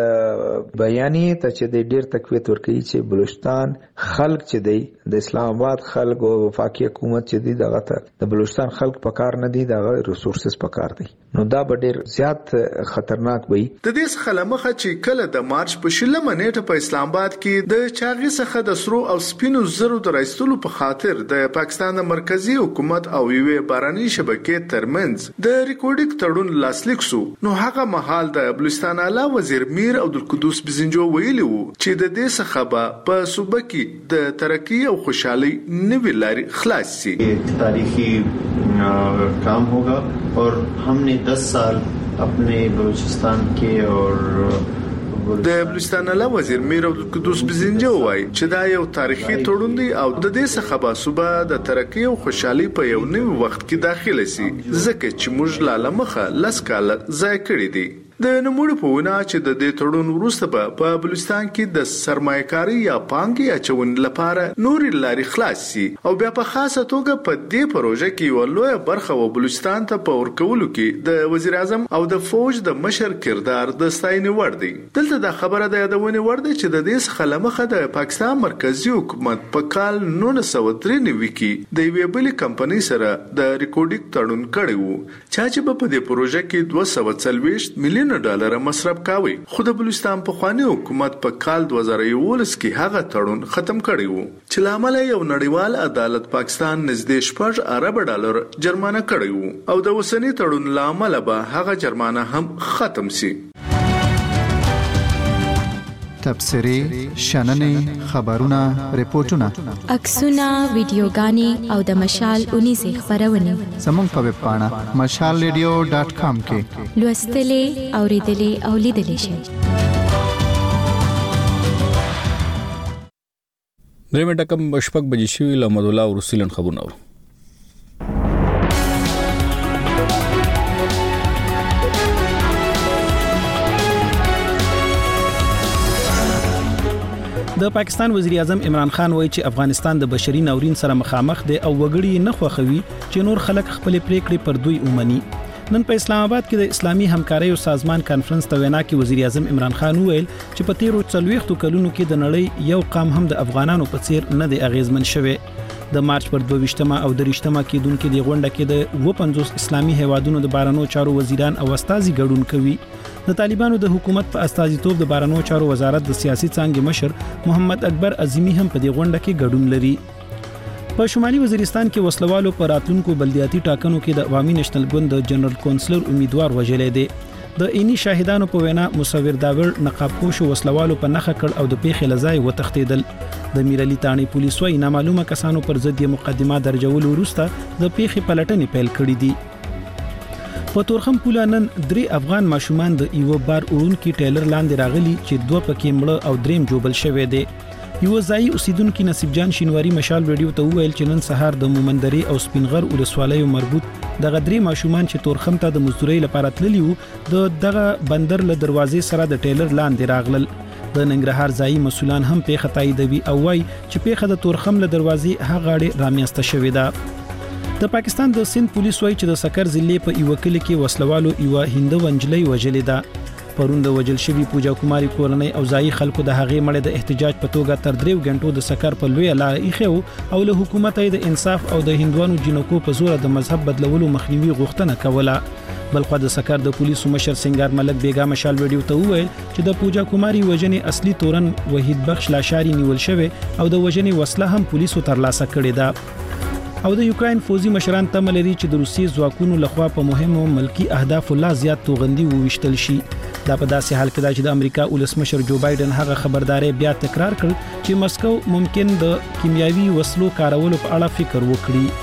ته بیانې ته چې ډېر تقویت ورکي چې بلوچستان خلک چې دی د اسلام آباد خلک او وفاقي حکومت چې دی دغه ته د بلوچستان خلک پکار نه دي دغه ریسورسز پکار دي نو دا به ډېر زیات خطرناک وي د دې څخه لمخه چې کله د مارچ په شلمه نیټه په اسلام آباد کې د چاغي څخه د سرو او سپینو زرو د راستلو په خاطر د پاکستان مرکزی حکومت او یوې باراني شبکې ترمنځ د ریکورډینګ تړون لاسلیک شو نو هغه مهال د بلوچستان اعلی وزیر میر عبدالقدوس بزنجو ویلي وو چې د دې څخه په صوبه کې د ترقی او خوشحالي نوې لارې خلاص شي تاریخی کام ہوگا اور ہم نے 10 سال اپنے بلوچستان کے اور د بلوچستان اعلی وزیر میر عبدالقدوس بزنجو وایي چې دا یو تاریخي تړون دی او د دې څخه به صوبه د ترقی او خوشحالي په یو نوي وخت کې داخله شي ځکه چې موږ لاله مخه لس کاله ځای کړی دی د نموړي په ونه چې د دې تړون وروسته په بلوچستان کې د سرمایه‌کاري یا پانګې اچون لپاره نورې لارې خلاص شي او بیا په خاصه توګه په دې پروژه کې یو لوی برخه و بلوچستان ته په ورکولو کې د وزیر اعظم او د فوج د مشر کردار د ستاینې وړ دی دلته دا خبره د یادونه وړ دی چې د دې څخه لمخه د پاکستان مرکزی حکومت په کال 1993 کې د یوې بلې کمپنۍ سره د ریکورډینګ تړون کړی وو چې په دې پروژه کې 240 میلیون ډالر مصرف کاوه خو د بلوچستان په خواني حکومت په کال 2011 کې هغه تړون ختم کړی وو چې لامل یو نړیوال عدالت پاکستان نږدې 4 ارب ډالر جرمانه کړی وو او د وسنی تړون لامل به هغه جرمانه هم ختم شي تبصري شننې خبرونه ریپورتونه عکسونه ویډیوګانې او د مشال 19 خبرونه زموږ په ویب پاڼه mashalradio.com کې لوستلې اوریدلې او لیدلې شئ درې منټه کم شپږ بجې شوې لمد الله ورسلن خبرونه د پاکستان وزیر اعظم عمران خان وایي چې افغانستان د بشري ناورین سره مخامخ دی او وګړي نه خوښوي چې نور خلک خپل پریکړې پر دوی اومني نن په اسلام آباد کې د اسلامي همکارۍ او سازمان کانفرنس ته وینا کې وزیر اعظم عمران خان وویل چې په تیرو 40 کلونو کې د نړۍ یو قام هم د افغانانو په څیر نه دی اغیزمن شوی د مارچ پر 22مه او 23مه کې دونکو د غونډه کې د 50 اسلامي هیوادونو د بارانو چارو وزیران او استازي ګډون کوي د طالبانو د حکومت په استازیتوب د بارانو چارو وزارت د سیاسي څانګې مشر محمد اکبر عظیمی هم په دې غونډه کې ګډون لري په شمالي وزیرستان کې وسلوالو پر راتلونکو بلدیاتي ټاکنو کې د عوامي نېشنل ګوند د جنرال کونسلر امیدوار وژلې دي د عیني شاهدانو په وینا مصور داور نقابپوش وسلوالو په نخښه کړ او د پیښې لځای وتښتیدل د میرالي تانی پولیسو یې نامعلومه کسانو پر ضد مقدمه درجول وروسته د پیښې پلټنې پیل کړې دي په تورخم پوله نن 3 افغان ماشومان د یو بار اورونکي ټیلر لاندې راغلي چې 2 پکې مړه او 3 جوبل شوی دي یو ځای اوسیدونکو نصیب جان شینواری مشال ریډیو ته ویل چې نن سهار د مومندري او سپینغر ولسوالۍ مربوط د غدري ماشومان چې تورخم ته د مزدوري لپاره تللی وو دغه بندر له دروازې سره د ټیلر لاندې راغلل د ننګرهار ځای مسولان هم په خطای دوی او وای چې په د تورخم له دروازې هغه غاړي رامیاسته شوې ده د پاکستان د سند پولیس وایي چې د سکر ضلع په یو کلی کې وسلوالو یو هند ونجلۍ وجلې ده پرون د وجل شوی پوجا کماری کورنۍ او ځای خلکو د هغې مړې د احتجاج په توګه تر 3 غنټو د سکر په لوی لار ایخو او له حکومت د انصاف او د هندوانو جنکو په زور د مذهب بدلولو مخنیوي غوښتنه کوله بلخو د سکر د پولیسو مشر سنگار ملک بیگا مشال ویډیو ته وویل چې د پوجا کماری وجنې اصلي تورن وحید بخش لاشاری نیول شوی او د وجنې وسله هم پولیسو ترلاسه کړې ده او د یوکرين فوزي مشران تمه لري چې د روسي ځواکونو لخوا په مهمو ملکی اهداف لا زیات توغندي وویشتل شي. دا په داسې حال کې دا چې د امریکا ولسمشر جو بایدن هغه خبرداري بیا تکرار کړ چې مسکو ممکن د کیمیاوي وسلو کارولو په اړه فکر وکړي.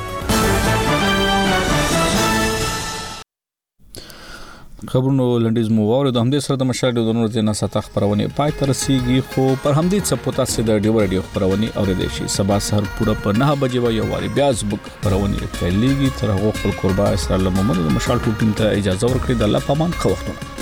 خبرونو لنډیز مو واوري د همدې سره د مشاهده د نور جنا ستا خبرونه پای تر رسیدي خو پر همدې څه پتا سي د ډیو رادیو خبرونه اوریدل شي. سبا سحر پوره په 9 بجې و یو واري بیا زبک خبرونه پیلېږي. تر هغه خپل قربا اسرائیل محمد د مشال ټیم ته اجازه ورکړي. د الله پامان خو وختونه